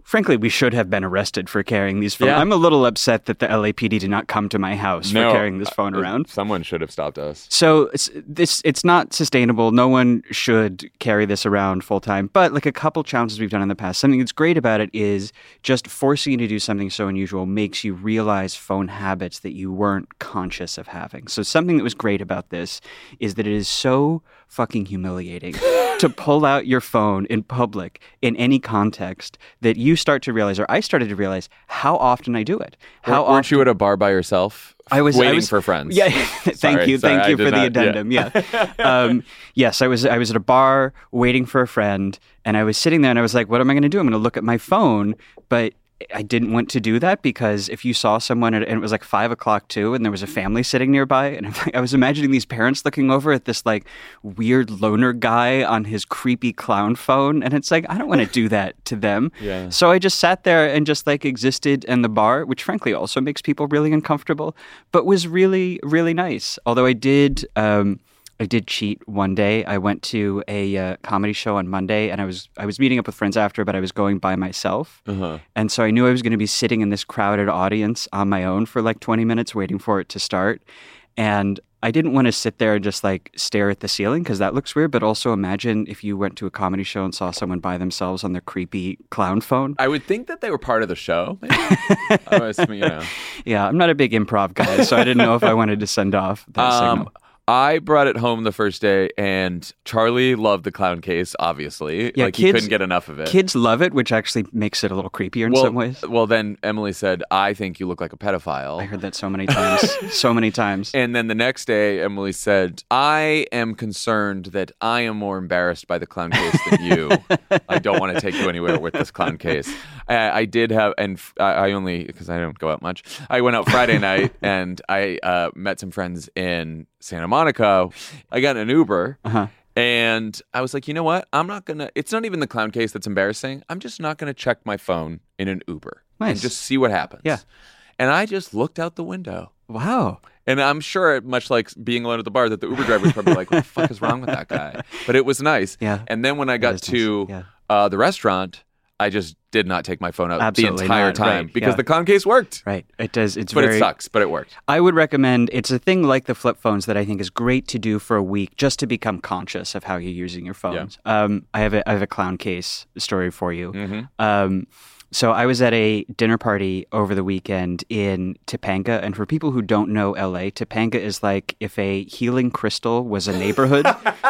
[SPEAKER 3] Frankly, we should have been arrested for carrying these phones.
[SPEAKER 1] Yeah.
[SPEAKER 3] I'm a little upset that the LAPD did not come to my house for carrying this phone around.
[SPEAKER 1] Someone should have stopped us.
[SPEAKER 3] So it's not sustainable. No one should carry this around full time. But like a couple challenges we've done in the past, something that's great about it is just forcing you to do something so unusual makes you realize phone habits that you weren't conscious of having. So something that was great about this is that it is so fucking humiliating to pull out your phone in public in any context that you start to realize, or I started to realize, how often I do it.
[SPEAKER 1] Weren't you at a bar by yourself?
[SPEAKER 3] I was
[SPEAKER 1] waiting for friends.
[SPEAKER 3] Yeah, thank you for the addendum. Yeah. Yes, I was at a bar waiting for a friend, and I was sitting there, and I was like, "What am I going to do? I'm going to look at my phone." But I didn't want to do that because if you saw someone, and it was like 5:00 too, and there was a family sitting nearby, and I was imagining these parents looking over at this like weird loner guy on his creepy clown phone, and it's like, I don't want to do that to them.
[SPEAKER 1] Yeah.
[SPEAKER 3] So I just sat there and just like existed in the bar, which frankly also makes people really uncomfortable, but was really, really nice. Although I did cheat one day. I went to a comedy show on Monday, and I was meeting up with friends after, but I was going by myself.
[SPEAKER 1] Uh-huh.
[SPEAKER 3] And so I knew I was going to be sitting in this crowded audience on my own for like 20 minutes waiting for it to start. And I didn't want to sit there and just like stare at the ceiling because that looks weird. But also imagine if you went to a comedy show and saw someone by themselves on their creepy clown phone.
[SPEAKER 1] I would think that they were part of the show. Maybe.
[SPEAKER 3] Yeah, I'm not a big improv guy, so I didn't know if I wanted to send off that signal.
[SPEAKER 1] I brought it home the first day, and Charlie loved the clown case, obviously.
[SPEAKER 3] Yeah,
[SPEAKER 1] he couldn't get enough of it.
[SPEAKER 3] Kids love it, which actually makes it a little creepier in some ways.
[SPEAKER 1] Well, then Emily said, I think you look like a pedophile.
[SPEAKER 3] I heard that so many times. So many times.
[SPEAKER 1] And then the next day, Emily said, I am concerned that I am more embarrassed by the clown case than you. I don't want to take you anywhere with this clown case. I did have, and I only, because I don't go out much, I went out Friday night, and I met some friends in Santa Monica. I got an Uber, and I was like, you know what? It's not even the clown case that's embarrassing. I'm just not going to check my phone in an Uber and just see what happens.
[SPEAKER 3] Yeah.
[SPEAKER 1] And I just looked out the window.
[SPEAKER 3] Wow.
[SPEAKER 1] And I'm sure, much like being alone at the bar, that the Uber driver was probably like, what the fuck is wrong with that guy? But it was nice.
[SPEAKER 3] Yeah.
[SPEAKER 1] And then when I got to the restaurant, I just did not take my phone out
[SPEAKER 3] Absolutely
[SPEAKER 1] the entire
[SPEAKER 3] not.
[SPEAKER 1] time
[SPEAKER 3] Right.
[SPEAKER 1] because the clown case worked.
[SPEAKER 3] Right. It does.
[SPEAKER 1] But it sucks, but it worked.
[SPEAKER 3] I would recommend, it's a thing like the flip phones that I think is great to do for a week just to become conscious of how you're using your phones. Yeah. I have a clown case story for you. Mm-hmm. So I was at a dinner party over the weekend in Topanga. And for people who don't know LA, Topanga is like if a healing crystal was a neighborhood.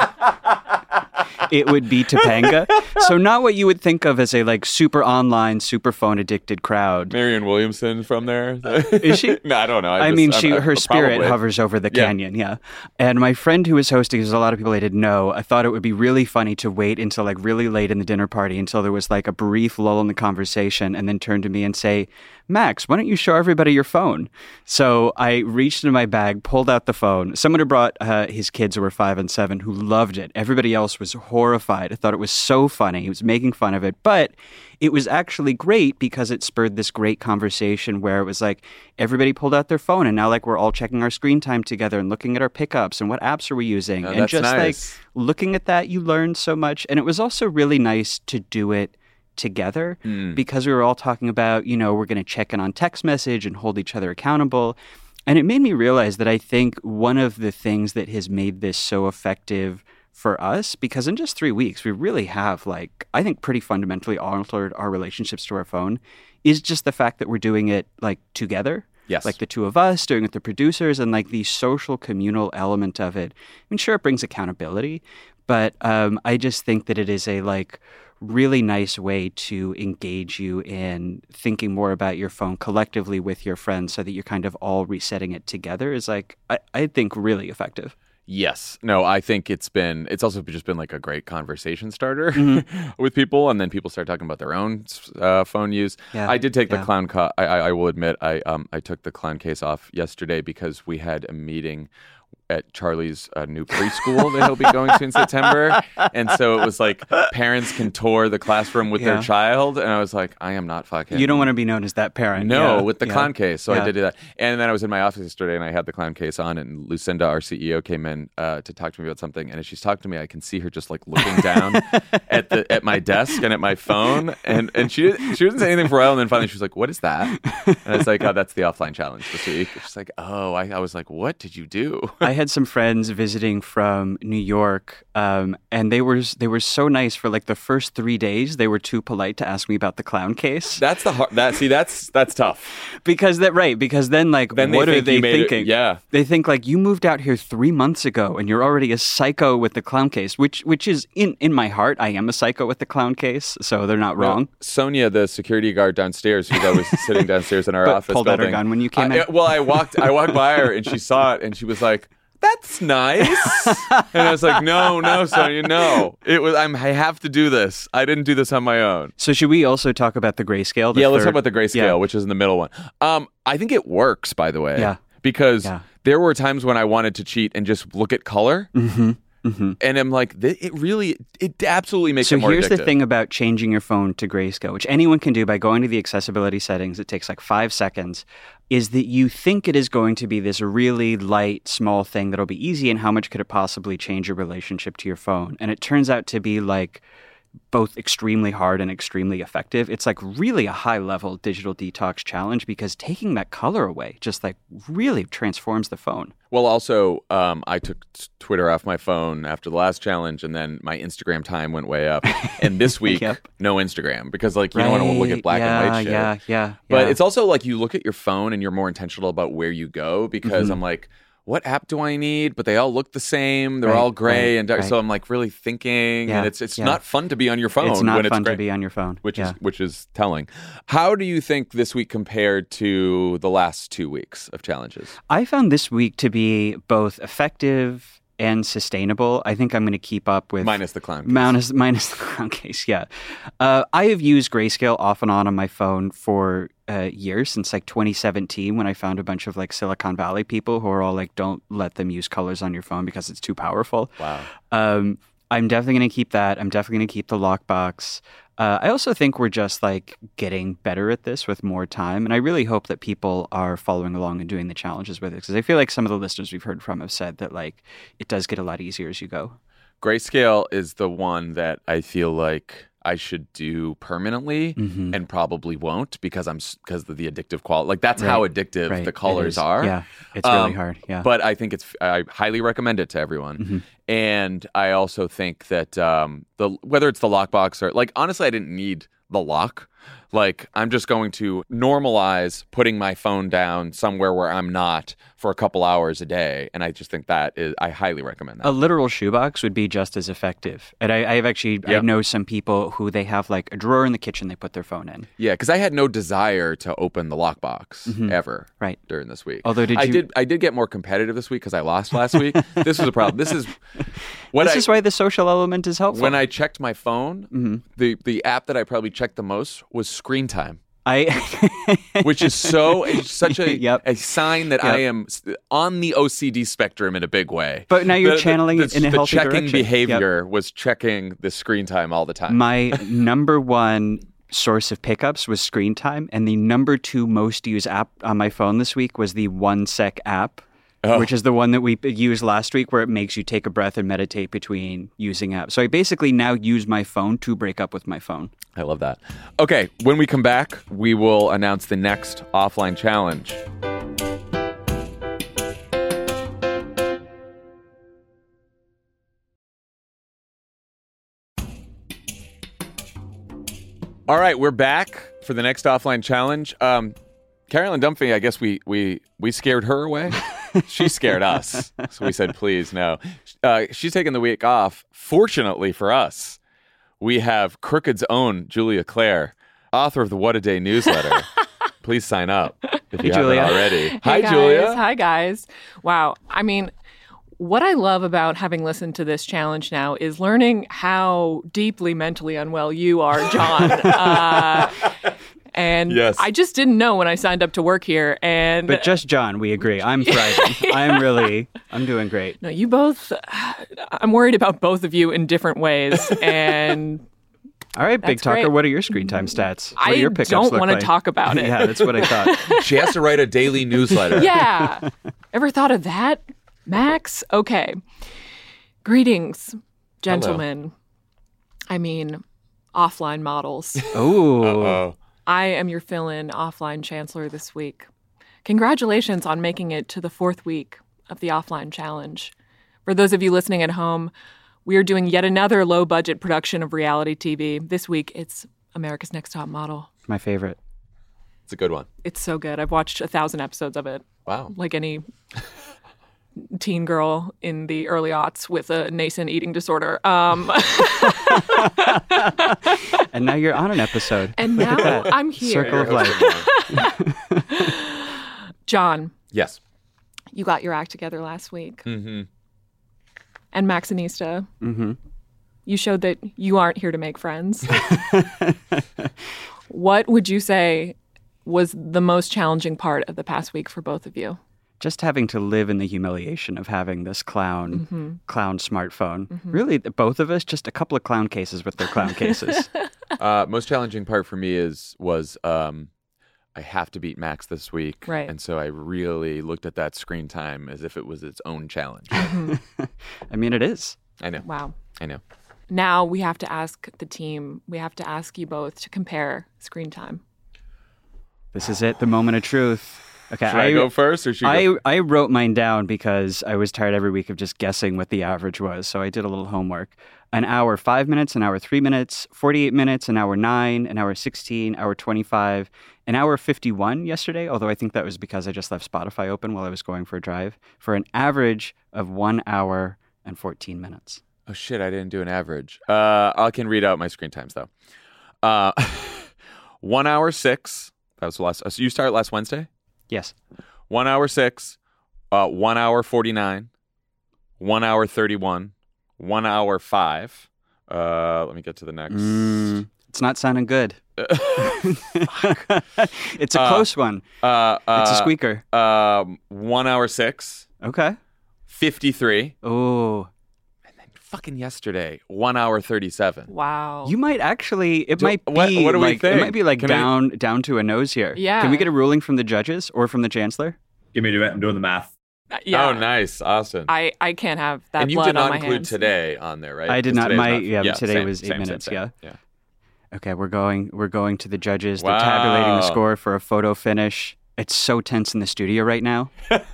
[SPEAKER 3] It would be Topanga. So not what you would think of as a like super online, super phone addicted crowd.
[SPEAKER 1] Marianne Williamson from there.
[SPEAKER 3] Is she?
[SPEAKER 1] No, I don't know.
[SPEAKER 3] Her spirit hovers over the canyon. Yeah. And my friend who was hosting, there's a lot of people I didn't know. I thought it would be really funny to wait until like really late in the dinner party until there was like a brief lull in the conversation and then turn to me and say, Max, why don't you show everybody your phone? So I reached into my bag, pulled out the phone. Someone had brought his kids who were 5 and 7 who loved it. Everybody else was horrified. I thought it was so funny. He was making fun of it. But it was actually great because it spurred this great conversation where it was like everybody pulled out their phone and now like we're all checking our screen time together and looking at our pickups and what apps are we using.
[SPEAKER 1] Oh,
[SPEAKER 3] and just
[SPEAKER 1] nice.
[SPEAKER 3] Like looking at that, you learn so much. And it was also really nice to do it together because we were all talking about, we're going to check in on text message and hold each other accountable. And it made me realize that I think one of the things that has made this so effective for us, because in just 3 weeks, we really have I think pretty fundamentally altered our relationships to our phone, is just the fact that we're doing it together.
[SPEAKER 1] Yes.
[SPEAKER 3] Like the two of us doing it with the producers and like the social communal element of it. I mean, sure, it brings accountability, but I just think that it is a really nice way to engage you in thinking more about your phone collectively with your friends so that you're kind of all resetting it together is I think really effective.
[SPEAKER 1] Yes. No, I think it's also just been like a great conversation starter with people, and then people start talking about their own phone use.
[SPEAKER 3] Yeah.
[SPEAKER 1] I did take the clown I will admit I took the clown case off yesterday because we had a meeting at Charlie's new preschool that he'll be going to in September. And so it was like parents can tour the classroom with their child. And I was like, I am not fucking.
[SPEAKER 3] You don't want to be known as that parent.
[SPEAKER 1] No, with the clown case. So I did that. And then I was in my office yesterday and I had the clown case on, and Lucinda, our CEO, came in to talk to me about something. And as she's talking to me, I can see her just like looking down at my desk and at my phone. And she didn't say anything for a while. And then finally she was like, what is that? And I was like, oh, that's the offline challenge this week. She's like, oh, I was like, what did you do?
[SPEAKER 3] I had some friends visiting from New York, and they were so nice for like the first 3 days. They were too polite to ask me about the clown case.
[SPEAKER 1] That's that's tough.
[SPEAKER 3] Because then like what are they thinking?
[SPEAKER 1] Yeah,
[SPEAKER 3] they think like you moved out here 3 months ago and you're already a psycho with the clown case, which is in my heart. I am a psycho with the clown case, so they're not wrong.
[SPEAKER 1] Sonia, the security guard downstairs, who was sitting downstairs in our office,
[SPEAKER 3] pulled out her gun when you came in.
[SPEAKER 1] Well, I walked by her and she saw it and she was like, that's nice. And I was like, no, Sonia, no. I have to do this. I didn't do this on my own.
[SPEAKER 3] So should we also talk about the grayscale?
[SPEAKER 1] Let's talk about the grayscale, which is in the middle one. I think it works, by the way.
[SPEAKER 3] Yeah.
[SPEAKER 1] Because there were times when I wanted to cheat and just look at color.
[SPEAKER 3] Mm-hmm. Mm-hmm.
[SPEAKER 1] And I'm like, it absolutely makes it more addictive.
[SPEAKER 3] So here's the thing about changing your phone to grayscale, which anyone can do by going to the accessibility settings. It takes like 5 seconds. Is that you think it is going to be this really light, small thing that'll be easy, and how much could it possibly change your relationship to your phone? And it turns out to be like both extremely hard and extremely effective. It's like really a high-level digital detox challenge because taking that color away just like really transforms the phone.
[SPEAKER 1] Well, also, I took Twitter off my phone after the last challenge, and then my Instagram time went way up. And this week, no Instagram, because like you don't want to look at black and white shit.
[SPEAKER 3] Yeah.
[SPEAKER 1] But it's also like you look at your phone and you're more intentional about where you go, because I'm like, what app do I need? But they all look the same. They're all gray and dark. So I'm like really thinking, and it's not fun to be on your phone.
[SPEAKER 3] It's not
[SPEAKER 1] when
[SPEAKER 3] fun
[SPEAKER 1] gray,
[SPEAKER 3] to be on your phone,
[SPEAKER 1] which is telling. How do you think this week compared to the last 2 weeks of challenges?
[SPEAKER 3] I found this week to be both effective and sustainable. I think I'm going to keep up with...
[SPEAKER 1] Minus the clown case.
[SPEAKER 3] Minus the clown case, yeah. I have used grayscale off and on my phone for years, since like 2017, when I found a bunch of like Silicon Valley people who are all like, don't let them use colors on your phone because it's too powerful.
[SPEAKER 1] Wow.
[SPEAKER 3] I'm definitely going to keep that. I'm definitely going to keep the lockbox. I also think we're just like getting better at this with more time. And I really hope that people are following along and doing the challenges with it, because I feel like some of the listeners we've heard from have said that like it does get a lot easier as you go.
[SPEAKER 1] Grayscale is the one that I feel like I should do permanently and probably won't because of the addictive quality. Like that's how addictive the colors are.
[SPEAKER 3] Yeah, it's really hard. Yeah,
[SPEAKER 1] but I think I highly recommend it to everyone. And I also think that whether it's the lockbox or like honestly, I didn't need the lock. Like I'm just going to normalize putting my phone down somewhere where I'm not for a couple hours a day. And I just think I highly recommend that.
[SPEAKER 3] A literal shoebox would be just as effective. And I know some people who they have like a drawer in the kitchen they put their phone in.
[SPEAKER 1] Yeah, because I had no desire to open the lockbox ever during this week.
[SPEAKER 3] Although
[SPEAKER 1] I did get more competitive this week because I lost last week. This was a problem. This is
[SPEAKER 3] why the social element is helpful.
[SPEAKER 1] When I checked my phone, the app that I probably checked the most was screen time. Which is such a sign that I am on the OCD spectrum in a big way.
[SPEAKER 3] But now you're channeling it in a healthy direction.
[SPEAKER 1] The checking behavior was checking the screen time all the time.
[SPEAKER 3] My number one source of pickups was screen time, and the number 2 most used app on my phone this week was the 1Sec app. Which is the one that we used last week, where it makes you take a breath and meditate between using apps. So I basically now use my phone to break up with my phone.
[SPEAKER 1] I love that. Okay, when we come back, we will announce the next offline challenge. All right, we're back for the next offline challenge. Carolyn Dunphy, I guess we scared her away. She scared us. So we said, please, no. She's taking the week off. Fortunately for us, we have Crooked's own Julia Clare, author of the What a Day newsletter. Please sign up if you haven't already.
[SPEAKER 4] Hey
[SPEAKER 1] Hi,
[SPEAKER 4] guys.
[SPEAKER 1] Julia.
[SPEAKER 4] Hi, guys. Wow. I mean, what I love about having listened to this challenge now is learning how deeply mentally unwell you are, John. And
[SPEAKER 1] Yes.
[SPEAKER 4] I just didn't know when I signed up to work here. And
[SPEAKER 3] But just John, we agree. I'm thriving. I'm doing great.
[SPEAKER 4] no, you both, I'm worried about both of you in different ways. And
[SPEAKER 3] All right, Big
[SPEAKER 4] That's
[SPEAKER 3] Talker,
[SPEAKER 4] great.
[SPEAKER 3] what are your screen time stats? What
[SPEAKER 4] I
[SPEAKER 3] do your pickups
[SPEAKER 4] don't
[SPEAKER 3] look
[SPEAKER 4] want to
[SPEAKER 3] like?
[SPEAKER 4] talk about it.
[SPEAKER 3] Yeah, that's what I thought.
[SPEAKER 1] She has to write a daily newsletter.
[SPEAKER 4] Yeah. Ever thought of that, Max? Okay. Greetings, gentlemen. I mean, offline models.
[SPEAKER 3] Oh,
[SPEAKER 1] Oh.
[SPEAKER 4] I am your fill-in offline chancellor this week. Congratulations on making it to the 4th week of the offline challenge. For those of you listening at home, we are doing yet another low-budget production of reality TV. This week, it's America's Next Top Model.
[SPEAKER 3] my favorite.
[SPEAKER 1] It's a good one.
[SPEAKER 4] It's so good. I've watched 1,000 episodes of it,
[SPEAKER 1] Wow.
[SPEAKER 4] like any teen girl in the early aughts with a nascent eating disorder.
[SPEAKER 3] And now you're on an episode.
[SPEAKER 4] And now I'm here.
[SPEAKER 3] Circle of life.
[SPEAKER 4] John,
[SPEAKER 1] Yes.
[SPEAKER 4] you got your act together last week.
[SPEAKER 1] Mm-hmm.
[SPEAKER 4] And Maxinista,
[SPEAKER 3] Mm-hmm.
[SPEAKER 4] you showed that you aren't here to make friends. What would you say was the most challenging part of the past week for both of you?
[SPEAKER 3] Just having to live in the humiliation of having this clown smartphone. Really, both of us, just a couple of clown cases with their clown cases.
[SPEAKER 1] Most challenging part for me was I have to beat Max this week.
[SPEAKER 4] Right.
[SPEAKER 1] And so I really looked at that screen time as if it was its own challenge.
[SPEAKER 3] I mean, it is.
[SPEAKER 1] I know.
[SPEAKER 4] Wow.
[SPEAKER 1] I know.
[SPEAKER 4] Now we have to ask the team, we have to ask you both to compare screen time.
[SPEAKER 3] This is it, the moment of truth. Okay,
[SPEAKER 1] Should I go first or should you go?
[SPEAKER 3] I wrote mine down because I was tired every week of just guessing what the average was. So I did a little homework. An hour, 5 minutes, an hour, 3 minutes, 48 minutes, an hour 9, an hour 16, hour 25, an hour 51 yesterday, although I think that was because I just left Spotify open while I was going for a drive, for an average of 1 hour and 14 minutes.
[SPEAKER 1] Oh, shit, I didn't do an average. I can read out my screen times, though. 1 hour 6. That was the last. So you started last Wednesday?
[SPEAKER 3] Yes.
[SPEAKER 1] 1 hour 6. 1 hour 49. 1 hour 31. 1 hour 5. Let me get to the next.
[SPEAKER 3] It's not sounding good. It's a close one. It's a squeaker.
[SPEAKER 1] 1 hour 6.
[SPEAKER 3] Okay.
[SPEAKER 1] 53.
[SPEAKER 3] Oh,
[SPEAKER 1] Fucking yesterday, 1 hour 37.
[SPEAKER 4] Wow.
[SPEAKER 3] you might actually. It might be.
[SPEAKER 1] what do we
[SPEAKER 3] like,
[SPEAKER 1] think?
[SPEAKER 3] It might be like
[SPEAKER 1] Can I-
[SPEAKER 3] down to a nose here.
[SPEAKER 4] Yeah.
[SPEAKER 3] Can we get a ruling from the judges or from the chancellor?
[SPEAKER 5] Give me a minute. I'm doing the math.
[SPEAKER 4] Yeah.
[SPEAKER 1] Oh, nice. Austin.
[SPEAKER 4] I can't have that
[SPEAKER 1] and you
[SPEAKER 4] blood
[SPEAKER 1] did
[SPEAKER 4] on
[SPEAKER 1] not
[SPEAKER 4] my
[SPEAKER 1] include
[SPEAKER 4] hands.
[SPEAKER 1] today on there, right?
[SPEAKER 3] I did
[SPEAKER 1] 'Cause
[SPEAKER 3] not.
[SPEAKER 1] today's
[SPEAKER 3] My
[SPEAKER 1] not-
[SPEAKER 3] yeah. Today
[SPEAKER 1] same,
[SPEAKER 3] was 8
[SPEAKER 1] same,
[SPEAKER 3] minutes.
[SPEAKER 1] same.
[SPEAKER 3] Yeah. Okay, we're going to the judges. They're
[SPEAKER 1] Wow.
[SPEAKER 3] tabulating the score for a photo finish. It's so tense in the studio right now.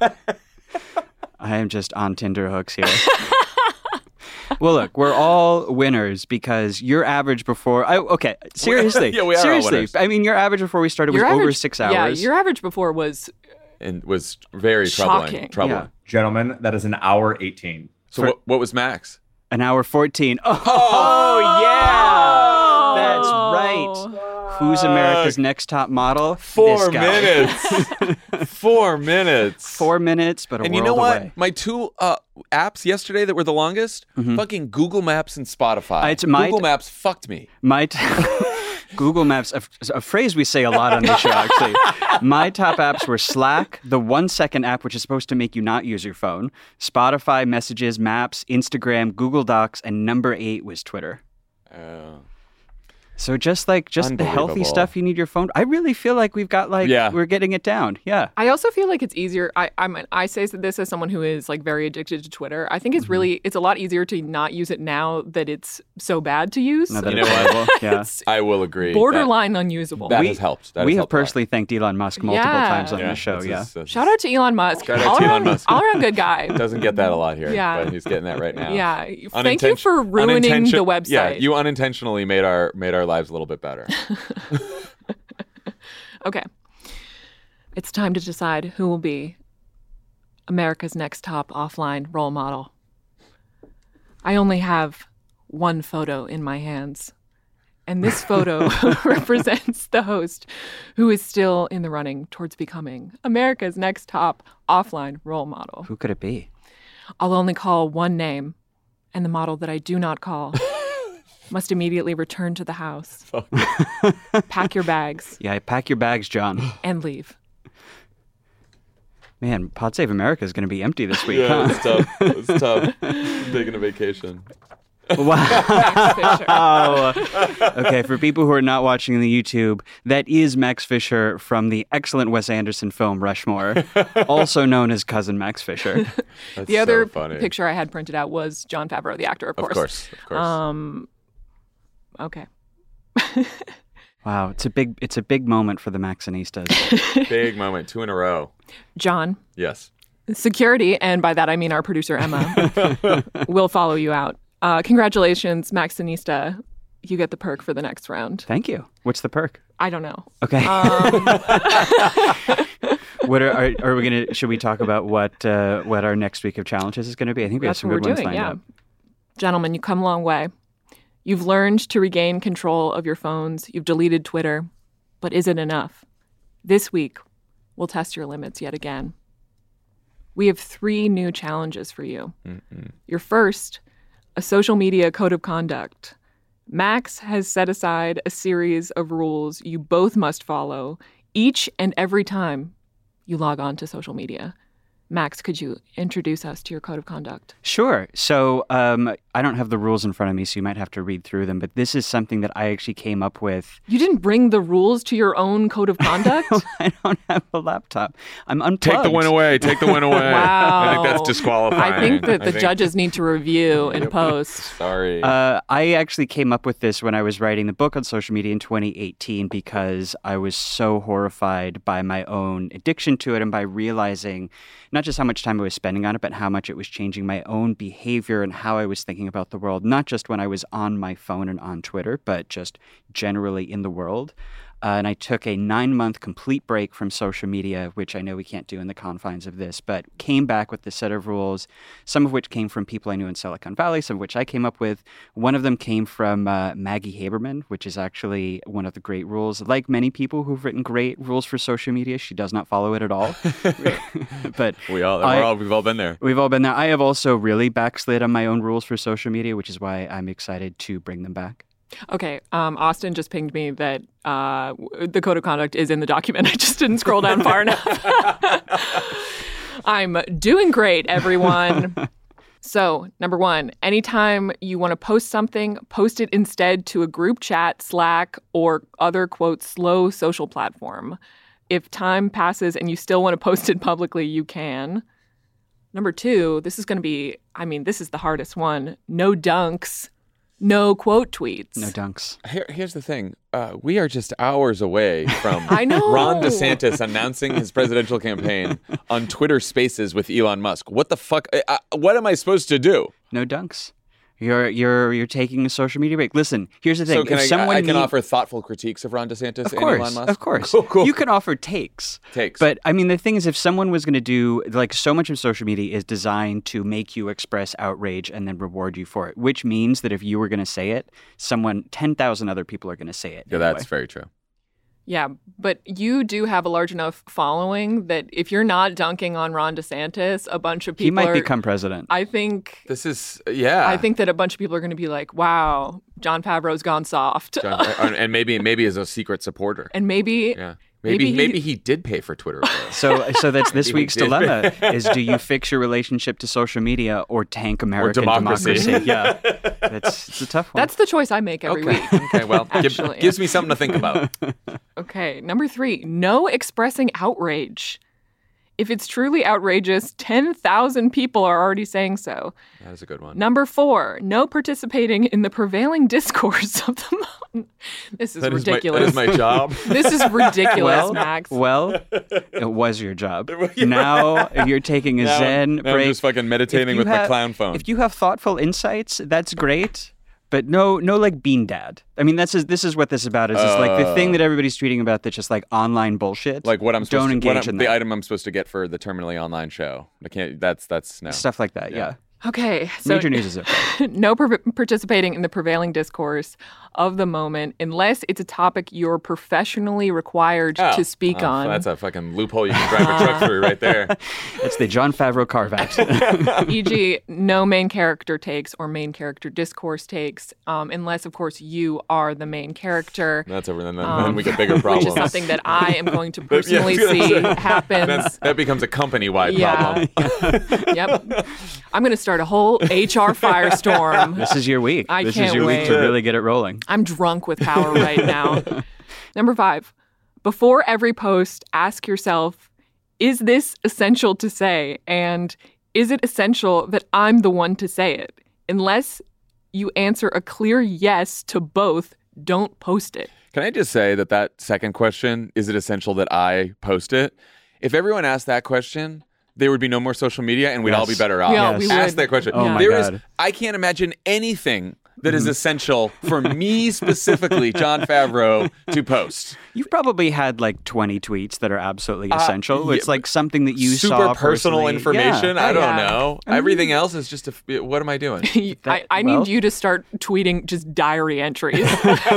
[SPEAKER 3] I am just on Tinder hooks here. Well, look, we're all winners because your average before. Okay, seriously,
[SPEAKER 1] Yeah, we are all
[SPEAKER 3] seriously.
[SPEAKER 1] winners.
[SPEAKER 3] I mean, your average before we started was
[SPEAKER 4] Your
[SPEAKER 3] over
[SPEAKER 4] average-
[SPEAKER 3] 6
[SPEAKER 4] Yeah,
[SPEAKER 3] hours.
[SPEAKER 4] your average before was
[SPEAKER 1] And was very
[SPEAKER 4] Shocking.
[SPEAKER 1] troubling.
[SPEAKER 3] Yeah.
[SPEAKER 5] Gentlemen, that is an hour 18.
[SPEAKER 1] So what was Max?
[SPEAKER 3] An hour 14. Oh, yeah, that's right. Who's America's Next Top Model?
[SPEAKER 1] 4
[SPEAKER 3] This guy.
[SPEAKER 1] minutes. 4 minutes.
[SPEAKER 3] 4 minutes, but a
[SPEAKER 1] And
[SPEAKER 3] world
[SPEAKER 1] you know what?
[SPEAKER 3] away.
[SPEAKER 1] My two apps yesterday that were the longest, fucking Google Maps and Spotify.
[SPEAKER 3] It's my-
[SPEAKER 1] Google Maps fucked me.
[SPEAKER 3] Google Maps, a phrase we say a lot on the show, actually. My top apps were Slack, the 1 second app, which is supposed to make you not use your phone, Spotify, Messages, Maps, Instagram, Google Docs, and number 8 was Twitter.
[SPEAKER 1] Oh.
[SPEAKER 3] So just the healthy
[SPEAKER 1] Unbelievable.
[SPEAKER 3] stuff you need your phone. I really feel like we've got
[SPEAKER 1] Yeah.
[SPEAKER 3] we're getting it down. Yeah.
[SPEAKER 4] I also feel like it's easier. I say this as someone who is like very addicted to Twitter. I think it's really it's a lot easier to not use it now that it's so bad to use.
[SPEAKER 3] Now that
[SPEAKER 1] You
[SPEAKER 3] it's
[SPEAKER 1] know what?
[SPEAKER 3] available. Yeah.
[SPEAKER 4] It's
[SPEAKER 1] I will agree.
[SPEAKER 4] borderline unusable.
[SPEAKER 1] That has helped. That
[SPEAKER 3] we
[SPEAKER 1] has
[SPEAKER 3] have
[SPEAKER 1] helped a lot.
[SPEAKER 3] personally thanked Elon Musk multiple
[SPEAKER 4] Yeah.
[SPEAKER 3] times on
[SPEAKER 1] Yeah,
[SPEAKER 3] the show.
[SPEAKER 1] this
[SPEAKER 3] Yeah.
[SPEAKER 1] is-
[SPEAKER 4] Shout out to Elon Musk.
[SPEAKER 1] Shout out
[SPEAKER 4] all
[SPEAKER 1] to
[SPEAKER 4] around,
[SPEAKER 1] Elon Musk.
[SPEAKER 4] all around good guy.
[SPEAKER 1] Doesn't get that a lot here,
[SPEAKER 4] Yeah.
[SPEAKER 1] but he's getting that right now.
[SPEAKER 4] Yeah. Thank you for ruining the website.
[SPEAKER 1] Yeah, you unintentionally made our lives a little bit better.
[SPEAKER 4] Okay. It's time to decide who will be America's Next Top Offline Role Model. I only have one photo in my hands, and this photo represents the host who is still in the running towards becoming America's Next Top Offline Role Model.
[SPEAKER 3] Who could it be?
[SPEAKER 4] I'll only call one name, and the model that I do not call must immediately return to the house. Pack your bags
[SPEAKER 3] Yeah, pack your bags, John.
[SPEAKER 4] and leave.
[SPEAKER 3] Man, Pod Save America is going to be empty this week,
[SPEAKER 1] Yeah,
[SPEAKER 3] huh?
[SPEAKER 1] it's tough. It's tough. Taking a vacation.
[SPEAKER 4] Max Fisher.
[SPEAKER 3] Oh, okay. For people who are not watching the YouTube, that is Max Fisher from the excellent Wes Anderson film Rushmore, also known as Cousin Max Fisher.
[SPEAKER 1] That's
[SPEAKER 4] The other
[SPEAKER 1] so funny.
[SPEAKER 4] picture I had printed out was Jon Favreau, the actor, of course.
[SPEAKER 1] Of course.
[SPEAKER 4] Okay.
[SPEAKER 3] Wow, it's a big moment for the Maxinistas.
[SPEAKER 1] Big moment. 2 in a row.
[SPEAKER 4] John,
[SPEAKER 1] Yes.
[SPEAKER 4] security, and by that I mean our producer, Emma, will follow you out. Congratulations, Maxinista. You get the perk for the next round.
[SPEAKER 3] Thank you. What's the perk?
[SPEAKER 4] I don't know.
[SPEAKER 3] Okay. What are we gonna? Should we talk about what our next week of challenges is going to be? I think we have
[SPEAKER 4] That's
[SPEAKER 3] some
[SPEAKER 4] what
[SPEAKER 3] good
[SPEAKER 4] we're
[SPEAKER 3] ones
[SPEAKER 4] doing,
[SPEAKER 3] lined
[SPEAKER 4] yeah.
[SPEAKER 3] up.
[SPEAKER 4] Gentlemen, you come a long way. You've learned to regain control of your phones. You've deleted Twitter. But is it enough? This week, we'll test your limits yet again. We have 3 new challenges for you. Your first, a social media code of conduct. Max has set aside a series of rules you both must follow each and every time you log on to social media. Max, could you introduce us to your code of conduct?
[SPEAKER 3] Sure. So I don't have the rules in front of me, so you might have to read through them. But this is something that I actually came up with.
[SPEAKER 4] You didn't bring the rules to your own code of conduct?
[SPEAKER 3] I don't have a laptop. I'm unplugged.
[SPEAKER 1] Take the win away. Take the win away.
[SPEAKER 4] Wow.
[SPEAKER 1] I think that's disqualifying.
[SPEAKER 4] I think that the judges need to review in post.
[SPEAKER 1] Sorry.
[SPEAKER 3] I actually came up with this when I was writing the book on social media in 2018 because I was so horrified by my own addiction to it and by realizing not just how much time I was spending on it, but how much it was changing my own behavior and how I was thinking about the world, not just when I was on my phone and on Twitter, but just generally in the world. And I took a 9-month complete break from social media, which I know we can't do in the confines of this, but came back with this set of rules, some of which came from people I knew in Silicon Valley, some of which I came up with. One of them came from Maggie Haberman, which is actually one of the great rules. Like many people who've written great rules for social media, she does not follow it at all. But
[SPEAKER 1] we've all been there.
[SPEAKER 3] We've all been there. I have also really backslid on my own rules for social media, which is why I'm excited to bring them back.
[SPEAKER 4] Okay, Austin just pinged me that the code of conduct is in the document. I just didn't scroll down far enough. I'm doing great, everyone. So, number 1, anytime you want to post something, post it instead to a group chat, Slack, or other, quote, slow social platform. If time passes and you still want to post it publicly, you can. Number 2, this is going to be, this is the hardest one. No dunks. No quote tweets.
[SPEAKER 3] No dunks.
[SPEAKER 1] Here's the thing. We are just hours away from
[SPEAKER 4] I know.
[SPEAKER 1] Ron DeSantis announcing his presidential campaign on Twitter Spaces with Elon Musk. What the fuck? What am I supposed to do?
[SPEAKER 3] No dunks. You're taking a social media break. Listen, here's the thing.
[SPEAKER 1] So can
[SPEAKER 3] if
[SPEAKER 1] I can offer thoughtful critiques of Ron DeSantis and Elon Musk?
[SPEAKER 3] Of course.
[SPEAKER 1] Cool.
[SPEAKER 3] You can offer takes.
[SPEAKER 1] Takes.
[SPEAKER 3] But the thing is, if someone was going to do, so much of social media is designed to make you express outrage and then reward you for it, which means that if you were going to say it, 10,000 other people are going to say it.
[SPEAKER 1] Yeah,
[SPEAKER 3] anyway.
[SPEAKER 1] that's very true.
[SPEAKER 4] Yeah, but you do have a large enough following that if you're not dunking on Ron DeSantis, a bunch of people
[SPEAKER 3] He might become president.
[SPEAKER 4] I think
[SPEAKER 1] This is, yeah.
[SPEAKER 4] I think that a bunch of people are going to be like, "Wow, Jon Favreau's gone soft,"
[SPEAKER 1] and maybe as a secret supporter.
[SPEAKER 4] and maybe
[SPEAKER 1] Yeah.
[SPEAKER 4] Maybe
[SPEAKER 1] Maybe he did pay for Twitter.
[SPEAKER 3] So that's this
[SPEAKER 1] Maybe he
[SPEAKER 3] week's
[SPEAKER 1] did.
[SPEAKER 3] dilemma: is do you fix your relationship to social media or tank American
[SPEAKER 1] democracy.
[SPEAKER 3] Yeah, it's a tough one.
[SPEAKER 4] that's the choice I make every week.
[SPEAKER 1] Okay, well,
[SPEAKER 4] Actually.
[SPEAKER 1] gives me something to think about.
[SPEAKER 4] Okay, number 3, no expressing outrage. If it's truly outrageous, 10,000 people are already saying so.
[SPEAKER 1] That is a good one.
[SPEAKER 4] Number 4, no participating in the prevailing discourse of the moment. This is ridiculous.
[SPEAKER 1] That is my job.
[SPEAKER 4] This is ridiculous, Max.
[SPEAKER 3] Well, it was your job. Now you're taking a Zen
[SPEAKER 1] Now
[SPEAKER 3] break.
[SPEAKER 1] I'm just fucking meditating with my clown phone.
[SPEAKER 3] If you have thoughtful insights, that's great. But no like bean dad. This is what this is about. Is like the thing that everybody's tweeting about that's just like online bullshit.
[SPEAKER 1] Like what I'm supposed
[SPEAKER 3] Don't
[SPEAKER 1] to,
[SPEAKER 3] engage in
[SPEAKER 1] the
[SPEAKER 3] that.
[SPEAKER 1] item I'm supposed to get for the terminally online show. I can't. That's no
[SPEAKER 3] Stuff like that. Yeah.
[SPEAKER 4] Okay, so
[SPEAKER 3] Major news is okay.
[SPEAKER 4] no participating in the prevailing discourse of the moment unless it's a topic you're professionally required to speak on.
[SPEAKER 1] That's a fucking loophole you can drive a truck through right there.
[SPEAKER 3] It's the Jon Favreau carve-out.
[SPEAKER 4] E.g., no main character takes or main character discourse takes, unless, of course, you are the main character.
[SPEAKER 1] That's over. Then we get bigger problems.
[SPEAKER 4] Which is something that I am going to personally see happens.
[SPEAKER 1] That becomes a company-wide problem.
[SPEAKER 4] Yep. I'm going to start a whole HR firestorm.
[SPEAKER 3] This is your week.
[SPEAKER 4] I
[SPEAKER 3] This
[SPEAKER 4] can't
[SPEAKER 3] is your
[SPEAKER 4] wait.
[SPEAKER 3] week to really get it rolling.
[SPEAKER 4] I'm drunk with power right now. Number 5, before every post, ask yourself, is this essential to say? And is it essential that I'm the one to say it? Unless you answer a clear yes to both, don't post it.
[SPEAKER 1] Can I just say that second question, is it essential that I post it? If everyone asked that question, there would be no more social media and we'd all be better off.
[SPEAKER 4] Yeah, we
[SPEAKER 1] Ask
[SPEAKER 4] would.
[SPEAKER 1] that question.
[SPEAKER 3] Oh my God.
[SPEAKER 1] I can't imagine anything that is essential for me specifically, Jon Favreau, to post.
[SPEAKER 3] You've probably had like 20 tweets that are absolutely essential.
[SPEAKER 1] yeah,
[SPEAKER 3] It's like something that you
[SPEAKER 1] Super
[SPEAKER 3] saw
[SPEAKER 1] personal
[SPEAKER 3] personally.
[SPEAKER 1] information.
[SPEAKER 3] Yeah.
[SPEAKER 1] I don't
[SPEAKER 4] Yeah.
[SPEAKER 1] know. Everything else is just what am I doing?
[SPEAKER 4] I
[SPEAKER 3] well-
[SPEAKER 4] need you to start tweeting just diary entries.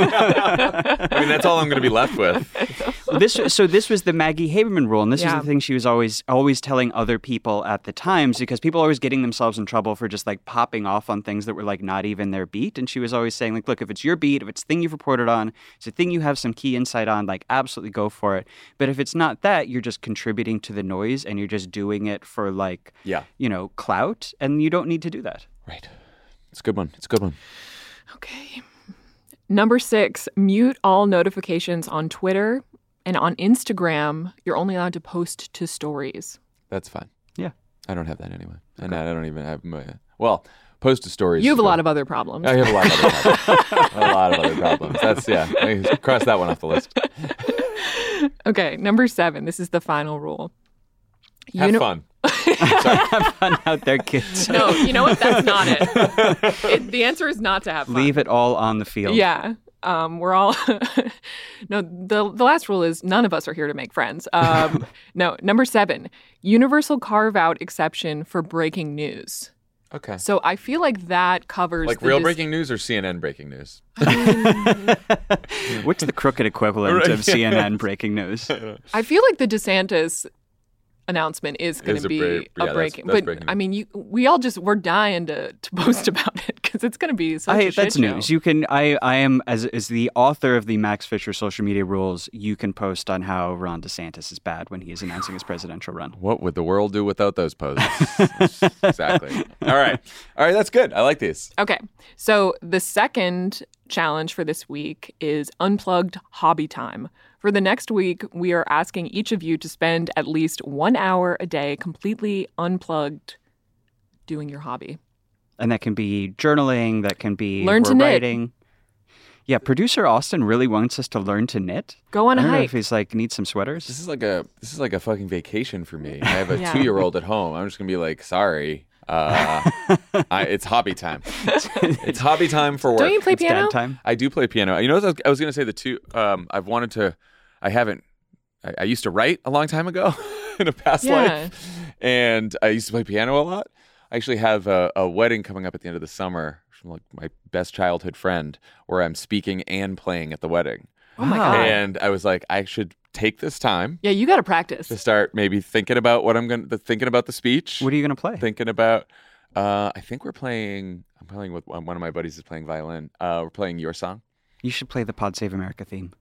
[SPEAKER 1] I mean, that's all I'm going to be left with.
[SPEAKER 3] This was the Maggie Haberman rule, and this
[SPEAKER 4] Yeah.
[SPEAKER 3] was the thing she was always telling other people at the Times, because people are always getting themselves in trouble for just like popping off on things that were like not even their beat. And she was always saying like, look, if it's your beat, if it's a thing you've reported on, it's a thing you have some key insight on, like absolutely go for it. But if it's not that, you're just contributing to the noise and you're just doing it for like,
[SPEAKER 1] Yeah.
[SPEAKER 3] clout, and you don't need to do that.
[SPEAKER 1] Right. It's a good one. It's a good one.
[SPEAKER 4] Okay. Number 6, mute all notifications on Twitter. And on Instagram, you're only allowed to post to stories.
[SPEAKER 1] That's fine.
[SPEAKER 3] Yeah.
[SPEAKER 1] I don't have that anyway. And I don't even have post to stories.
[SPEAKER 4] You have a lot of other problems.
[SPEAKER 1] I have a lot of other problems. A lot of other problems. I cross that one off the list.
[SPEAKER 4] Okay, number 7. This is the final rule.
[SPEAKER 1] Have fun.
[SPEAKER 3] Have fun out there, kids.
[SPEAKER 4] No, you know what? That's not it. The answer is not to have fun.
[SPEAKER 3] Leave it all on the field.
[SPEAKER 4] Yeah. We're all no, the last rule is none of us are here to make friends. No, number 7, universal carve-out exception for breaking news.
[SPEAKER 1] Okay.
[SPEAKER 4] So I feel like that covers
[SPEAKER 1] Like real breaking news or CNN breaking news?
[SPEAKER 3] What's the crooked equivalent of CNN breaking news?
[SPEAKER 4] I feel like the DeSantis announcement is going to be a breaking.
[SPEAKER 1] that's
[SPEAKER 4] But
[SPEAKER 1] breaking
[SPEAKER 4] I mean, we're dying to post about it because it's going to be such a shit
[SPEAKER 3] That's
[SPEAKER 4] show.
[SPEAKER 3] news. You can. I am as the author of the Max Fisher social media rules. You can post on how Ron DeSantis is bad when he is announcing his presidential run.
[SPEAKER 1] What would the world do without those poses? Exactly. All right. That's good. I like these.
[SPEAKER 4] Okay, so the second challenge for this week is unplugged hobby time. For the next week, we are asking each of you to spend at least 1 hour a day completely unplugged doing your hobby.
[SPEAKER 3] And that can be journaling. That can be
[SPEAKER 4] Learn to knit.
[SPEAKER 3] writing. Yeah, producer Austin really wants us to learn to knit.
[SPEAKER 4] Go on
[SPEAKER 3] I
[SPEAKER 4] a
[SPEAKER 3] don't know
[SPEAKER 4] hike.
[SPEAKER 3] if he's like, need some sweaters.
[SPEAKER 1] This is like a fucking vacation for me. I have a
[SPEAKER 4] Yeah.
[SPEAKER 1] 2-year-old at home. I'm just gonna be like, sorry. It's hobby time. It's hobby time for work.
[SPEAKER 4] Don't you play
[SPEAKER 3] It's
[SPEAKER 4] piano?
[SPEAKER 3] dad time.
[SPEAKER 1] I do play piano. You know, I was going to say the two. I've wanted to. I haven't. I used to write a long time ago in a past life, and I used to play piano a lot. I actually have a wedding coming up at the end of the summer from like my best childhood friend, where I'm speaking and playing at the wedding.
[SPEAKER 4] Oh my God.
[SPEAKER 1] And I was like, I should take this time
[SPEAKER 4] Yeah, you got to practice.
[SPEAKER 1] to start maybe thinking about thinking about the speech.
[SPEAKER 3] What are you going to play?
[SPEAKER 1] Thinking about. I think I'm playing with one of my buddies is playing violin. We're playing Your Song.
[SPEAKER 3] You should play the Pod Save America theme.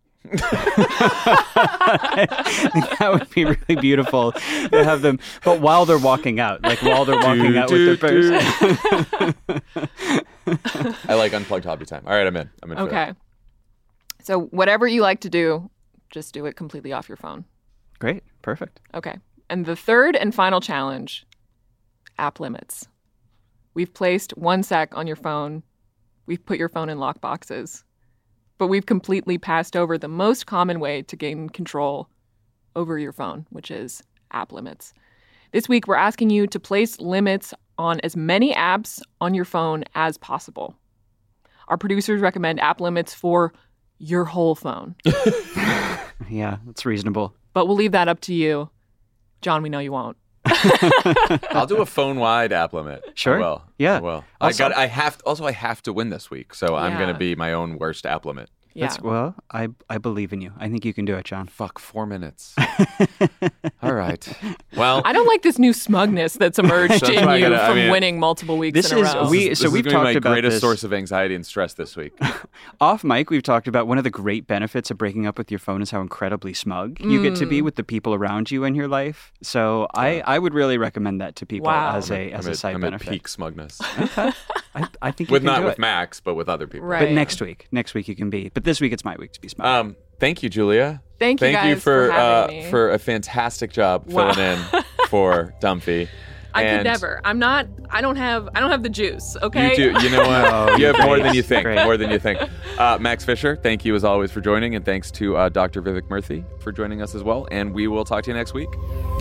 [SPEAKER 3] That would be really beautiful to have them, but while they're walking out, like while they're walking out with their purse.
[SPEAKER 1] I like unplugged hobby time. All right, I'm in. For
[SPEAKER 4] Okay.
[SPEAKER 1] that.
[SPEAKER 4] So whatever you like to do, just do it completely off your phone.
[SPEAKER 3] Great, perfect.
[SPEAKER 4] Okay. And the third and final challenge, app limits. We've placed 1 sec on your phone. We've put your phone in lock boxes. But we've completely passed over the most common way to gain control over your phone, which is app limits. This week, we're asking you to place limits on as many apps on your phone as possible. Our producers recommend app limits for your whole phone.
[SPEAKER 3] Yeah, that's reasonable.
[SPEAKER 4] But we'll leave that up to you. John, we know you won't.
[SPEAKER 1] I'll do a phone-wide app limit.
[SPEAKER 3] Sure.
[SPEAKER 1] I will.
[SPEAKER 3] Yeah.
[SPEAKER 1] I will.
[SPEAKER 3] Also-
[SPEAKER 1] I have to win this week, so I'm
[SPEAKER 4] Yeah.
[SPEAKER 1] going to be my own worst app limit.
[SPEAKER 4] Yeah.
[SPEAKER 3] Well, I believe in you. I think you can do it, John.
[SPEAKER 1] Fuck, 4 minutes. All right. Well,
[SPEAKER 4] I don't like this new smugness that's emerged
[SPEAKER 1] That's
[SPEAKER 4] in
[SPEAKER 1] why I
[SPEAKER 4] you
[SPEAKER 1] gotta- I
[SPEAKER 4] from
[SPEAKER 1] mean,
[SPEAKER 4] winning multiple weeks
[SPEAKER 3] this
[SPEAKER 4] in a
[SPEAKER 3] is-
[SPEAKER 4] row.
[SPEAKER 3] we-
[SPEAKER 1] this
[SPEAKER 3] so
[SPEAKER 1] is
[SPEAKER 3] we've
[SPEAKER 1] gonna be my
[SPEAKER 3] talked about
[SPEAKER 1] greatest
[SPEAKER 3] this.
[SPEAKER 1] source of anxiety and stress this week.
[SPEAKER 3] Off mic, we've talked about one of the great benefits of breaking up with your phone is how incredibly smug you get to be with the people around you in your life. So I would really recommend that to people
[SPEAKER 4] Wow.
[SPEAKER 3] as a side
[SPEAKER 1] I'm
[SPEAKER 3] benefit.
[SPEAKER 1] at peak smugness.
[SPEAKER 3] I think
[SPEAKER 1] with
[SPEAKER 3] you can
[SPEAKER 1] not
[SPEAKER 3] do
[SPEAKER 1] with
[SPEAKER 3] it.
[SPEAKER 1] Max, but with other people.
[SPEAKER 4] Right.
[SPEAKER 3] But next week you can be. But this week it's my week to be smug.
[SPEAKER 1] Thank you, Julia.
[SPEAKER 4] Thank you guys for having me.
[SPEAKER 1] for a fantastic job
[SPEAKER 4] Wow.
[SPEAKER 1] filling in for Dumphy.
[SPEAKER 4] I
[SPEAKER 1] And
[SPEAKER 4] could never. I don't have the juice, okay?
[SPEAKER 1] You do. You know what?
[SPEAKER 3] Oh,
[SPEAKER 1] you have more
[SPEAKER 3] great.
[SPEAKER 1] than you think.
[SPEAKER 3] Great.
[SPEAKER 1] More than you think. Max Fisher, thank you as always for joining, and thanks to Dr. Vivek Murthy for joining us as well. And we will talk to you next week.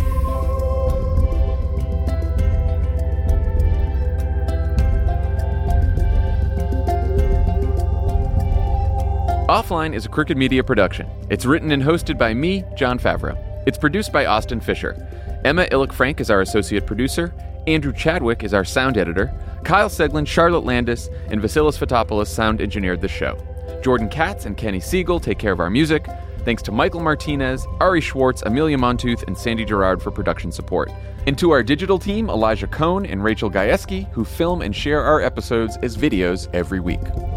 [SPEAKER 1] Offline is a Crooked Media production. It's written and hosted by me, John Favreau. It's produced by Austin Fisher. Emma Illick-Frank is our associate producer. Andrew Chadwick is our sound editor. Kyle Seglin, Charlotte Landis, and Vasilis Fotopoulos sound engineered the show. Jordan Katz and Kenny Siegel take care of our music. Thanks to Michael Martinez, Ari Schwartz, Amelia Montooth, and Sandy Gerard for production support. And to our digital team, Elijah Cohn and Rachel Gajewski, who film and share our episodes as videos every week.